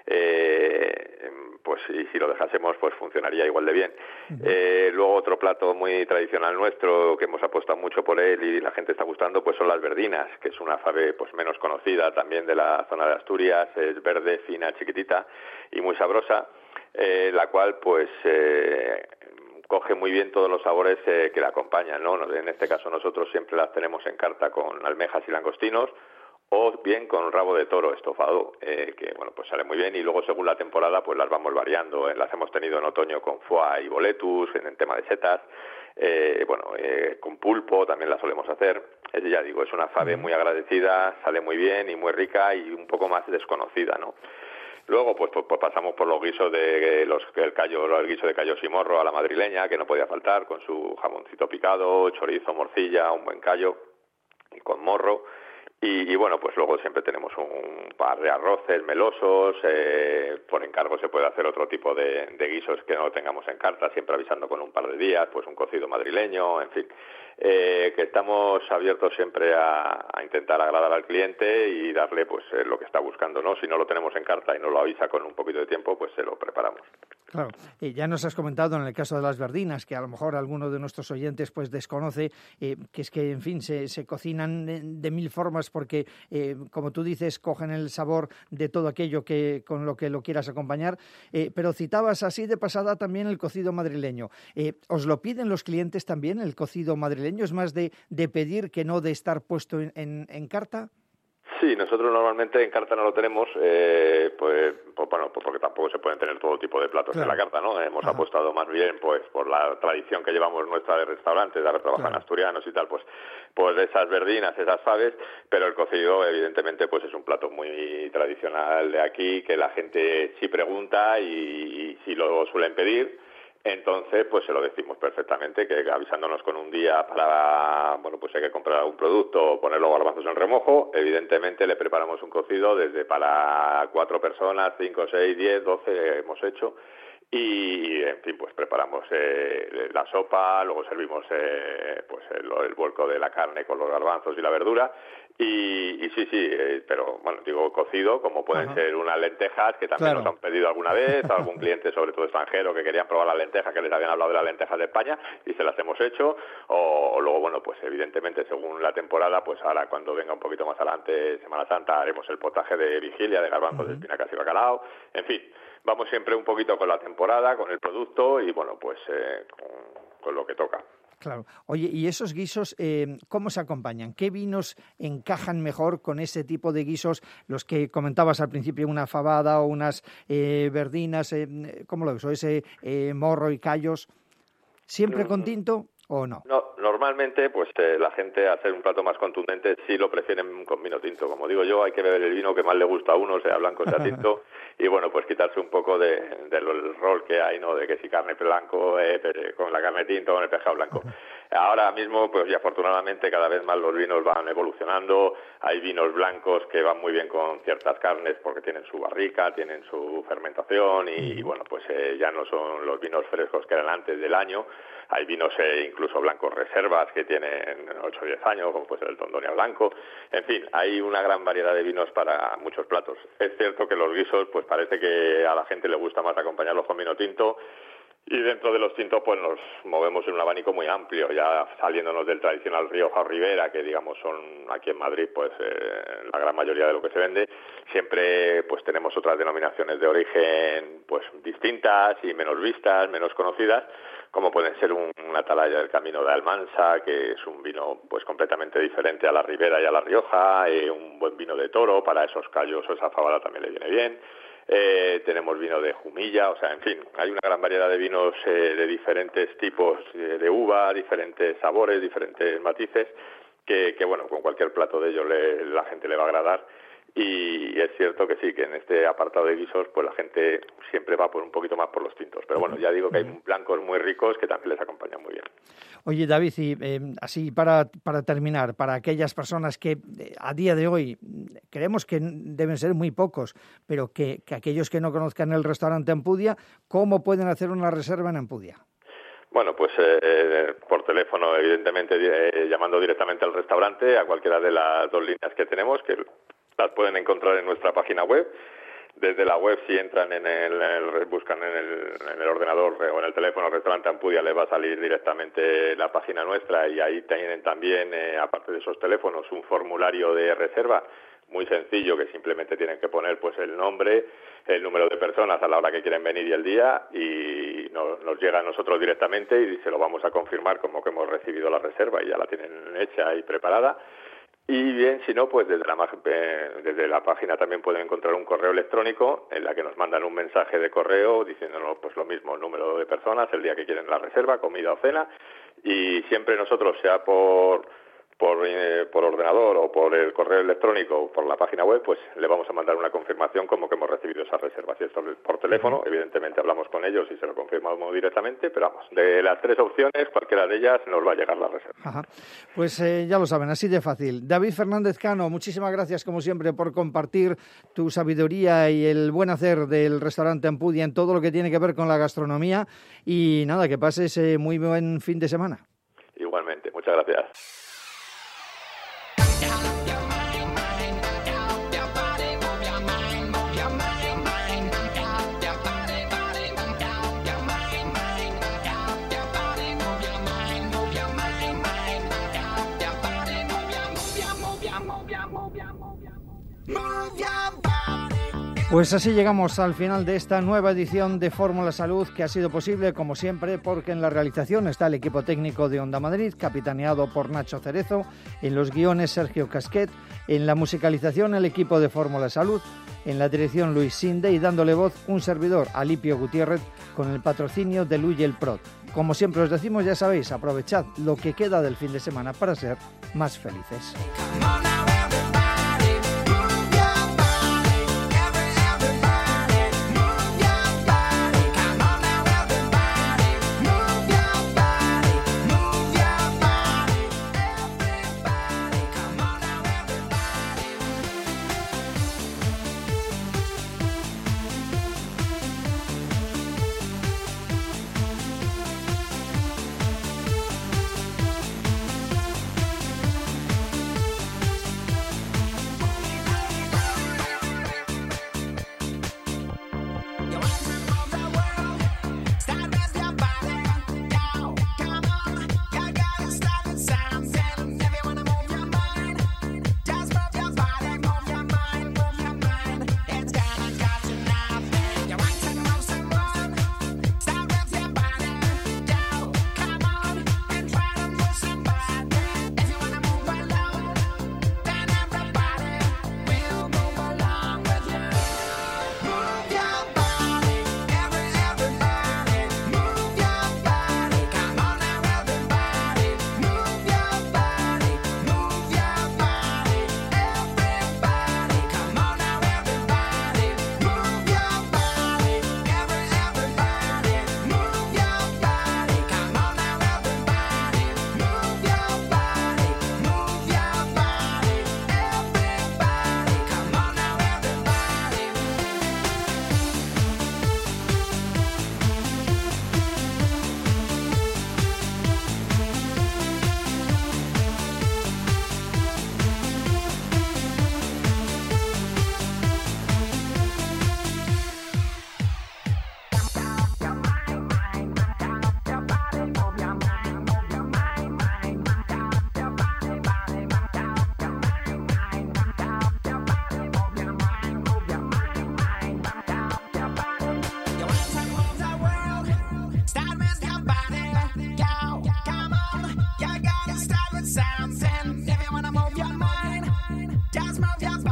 eh, pues y si lo dejásemos, pues funcionaría igual de bien. Uh-huh. Eh, luego otro plato muy tradicional nuestro, que hemos apostado mucho por él y la gente está gustando, pues son las verdinas, que es una fave pues menos conocida también de la zona de Asturias, es verde, fina, chiquitita y muy sabrosa, eh, la cual pues eh, coge muy bien todos los sabores eh, que la acompañan, ¿no? En este caso nosotros siempre las tenemos en carta con almejas y langostinos, o bien con rabo de toro estofado, eh, que bueno, pues sale muy bien, y luego según la temporada pues las vamos variando. Eh, las hemos tenido en otoño con foie y boletus, en el tema de setas, eh, bueno, eh, con pulpo también la solemos hacer. Es, ya digo, es una fave muy agradecida, sale muy bien y muy rica y un poco más desconocida, ¿no? Luego, pues, pues, pues pasamos por los guisos de los el callo, el guiso de callos y morro a la madrileña, que no podía faltar, con su jamoncito picado, chorizo, morcilla, un buen callo y con morro. Y, y bueno, pues luego siempre tenemos un par de arroces melosos, eh, por encargo se puede hacer otro tipo de, de guisos que no tengamos en carta, siempre avisando con un par de días, pues un cocido madrileño, en fin, eh, que estamos abiertos siempre a, a intentar agradar al cliente y darle pues eh, lo que está buscando, ¿no? Si no lo tenemos en carta y nos lo avisa con un poquito de tiempo, pues se lo preparamos. Claro, eh, ya nos has comentado en el caso de las verdinas, que a lo mejor alguno de nuestros oyentes pues desconoce, eh, que es que, en fin, se, se cocinan de mil formas porque, eh, como tú dices, cogen el sabor de todo aquello que con lo que lo quieras acompañar, eh, pero citabas así de pasada también el cocido madrileño. Eh, ¿Os lo piden los clientes también, el cocido madrileño? ¿Es más de, de pedir que no de estar puesto en, en, en carta? Sí, nosotros normalmente en carta no lo tenemos, eh, pues, pues bueno, pues porque tampoco se pueden tener todo tipo de platos claro. en la carta, ¿no? Hemos Ajá. apostado más bien, pues, por la tradición que llevamos nuestra de restaurantes, de haber trabajado claro. en asturianos y tal, pues, pues esas verdinas, esas faves, pero el cocido, evidentemente, pues es un plato muy tradicional de aquí, que la gente sí pregunta y, y sí lo suelen pedir. Entonces, pues se lo decimos perfectamente, que avisándonos con un día para, bueno, pues hay que comprar algún producto o poner los garbanzos en remojo, evidentemente evidentemente le preparamos un cocido desde para cuatro personas, cinco, seis, diez, doce hemos hecho. Y, en fin, pues preparamos eh, la sopa, luego servimos eh, pues el, el vuelco de la carne con los garbanzos y la verdura. Y, y sí, sí, eh, pero bueno, digo cocido, como pueden Ajá. ser unas lentejas, que también claro. nos han pedido alguna vez, algún cliente, sobre todo extranjero, que querían probar las lentejas, que les habían hablado de las lentejas de España, y se las hemos hecho. O, o luego, bueno, pues evidentemente, según la temporada, pues ahora cuando venga un poquito más adelante, Semana Santa, haremos el potaje de vigilia, de garbanzos, uh-huh. de espinacas y bacalao, en fin. Vamos siempre un poquito con la temporada, con el producto y, bueno, pues eh, con, con lo que toca. Claro. Oye, ¿y esos guisos eh, cómo se acompañan? ¿Qué vinos encajan mejor con ese tipo de guisos? Los que comentabas al principio, una fabada o unas eh, verdinas, eh, ¿cómo lo ves? O ese eh, morro y callos, ¿siempre con tinto o no? No, normalmente pues eh, la gente, al hacer un plato más contundente, sí lo prefieren con vino tinto. Como digo yo, hay que beber el vino que más le gusta a uno, sea blanco, sea tinto, y bueno, pues quitarse un poco de, del rol que hay, ¿no? De que si carne blanco, eh, con la carne tinto, con el pescado blanco. Ahora mismo, pues ya afortunadamente cada vez más los vinos van evolucionando. Hay vinos blancos que van muy bien con ciertas carnes porque tienen su barrica, tienen su fermentación y, y bueno, pues eh, ya no son los vinos frescos que eran antes del año. Hay vinos eh, incluso blancos reservas que tienen ocho o diez años, como puede ser el Tondonia blanco. En fin, hay una gran variedad de vinos para muchos platos. Es cierto que los guisos, pues parece que a la gente le gusta más acompañarlos con vino tinto. Y dentro de los tintos pues nos movemos en un abanico muy amplio, ya saliéndonos del tradicional Rioja o Ribera, que digamos son aquí en Madrid pues eh, la gran mayoría de lo que se vende. Siempre pues tenemos otras denominaciones de origen pues distintas y menos vistas, menos conocidas, como pueden ser un, una atalaya del Camino de Almansa, que es un vino pues completamente diferente a la Ribera y a la Rioja, eh, un buen vino de toro, para esos callos o esa fabada también le viene bien. Eh, tenemos vino de Jumilla, o sea, en fin, hay una gran variedad de vinos eh, de diferentes tipos de, de uva, diferentes sabores, diferentes matices, que, que bueno, con cualquier plato de ellos le, la gente le va a agradar. Y es cierto que sí, que en este apartado de guisos, pues la gente siempre va por un poquito más por los tintos. Pero bueno, ya digo que hay blancos muy ricos que también les acompañan muy bien. Oye, David, y eh, así para, para terminar, para aquellas personas que eh, a día de hoy creemos que deben ser muy pocos, pero que, que aquellos que no conozcan el restaurante Ampudia, ¿cómo pueden hacer una reserva en Ampudia? Bueno, pues eh, por teléfono, evidentemente, eh, llamando directamente al restaurante, a cualquiera de las dos líneas que tenemos, que las pueden encontrar en nuestra página web. Desde la web, si entran en el, el buscan en el, en el ordenador o en el teléfono Restaurante Ampudia, les va a salir directamente la página nuestra y ahí tienen también, eh, aparte de esos teléfonos, un formulario de reserva muy sencillo que simplemente tienen que poner pues el nombre, el número de personas a la hora que quieren venir y el día y nos, nos llega a nosotros directamente y se lo vamos a confirmar como que hemos recibido la reserva y ya la tienen hecha y preparada. Y bien, si no, pues desde la, desde la página también pueden encontrar un correo electrónico en la que nos mandan un mensaje de correo diciéndonos pues lo mismo, el número de personas, el día que quieren la reserva, comida o cena, y siempre nosotros, sea por por, eh, por ordenador o por el correo electrónico o por la página web, pues le vamos a mandar una confirmación como que hemos recibido esa reserva. Si esto es por teléfono, evidentemente hablamos con ellos y se lo confirmamos directamente, pero vamos, de las tres opciones, cualquiera de ellas nos va a llegar la reserva. Ajá. Pues eh, ya lo saben, así de fácil. David Fernández Cano, muchísimas gracias como siempre por compartir tu sabiduría y el buen hacer del restaurante Ampudia en todo lo que tiene que ver con la gastronomía y nada, que pases eh, muy buen fin de semana. Igualmente, muchas gracias. Pues así llegamos al final de esta nueva edición de Fórmula Salud, que ha sido posible, como siempre, porque en la realización está el equipo técnico de Onda Madrid, capitaneado por Nacho Cerezo, en los guiones Sergio Casquet, en la musicalización el equipo de Fórmula Salud, en la dirección Luis Sinde y dándole voz un servidor, Alipio Gutiérrez, con el patrocinio de Luy el Prot. Como siempre os decimos, ya sabéis, aprovechad lo que queda del fin de semana para ser más felices.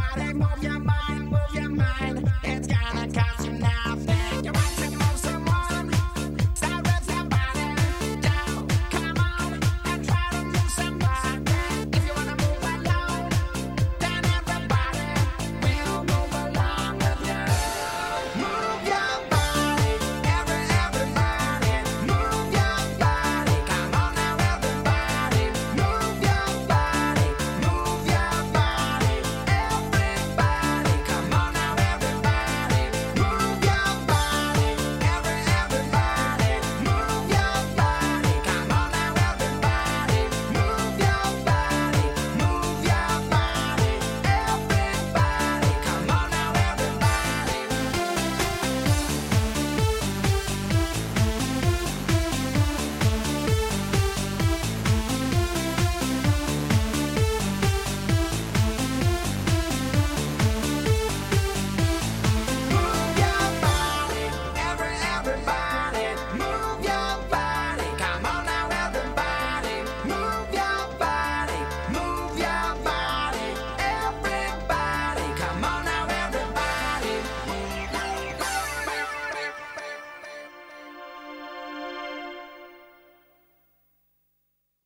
Nobody but you.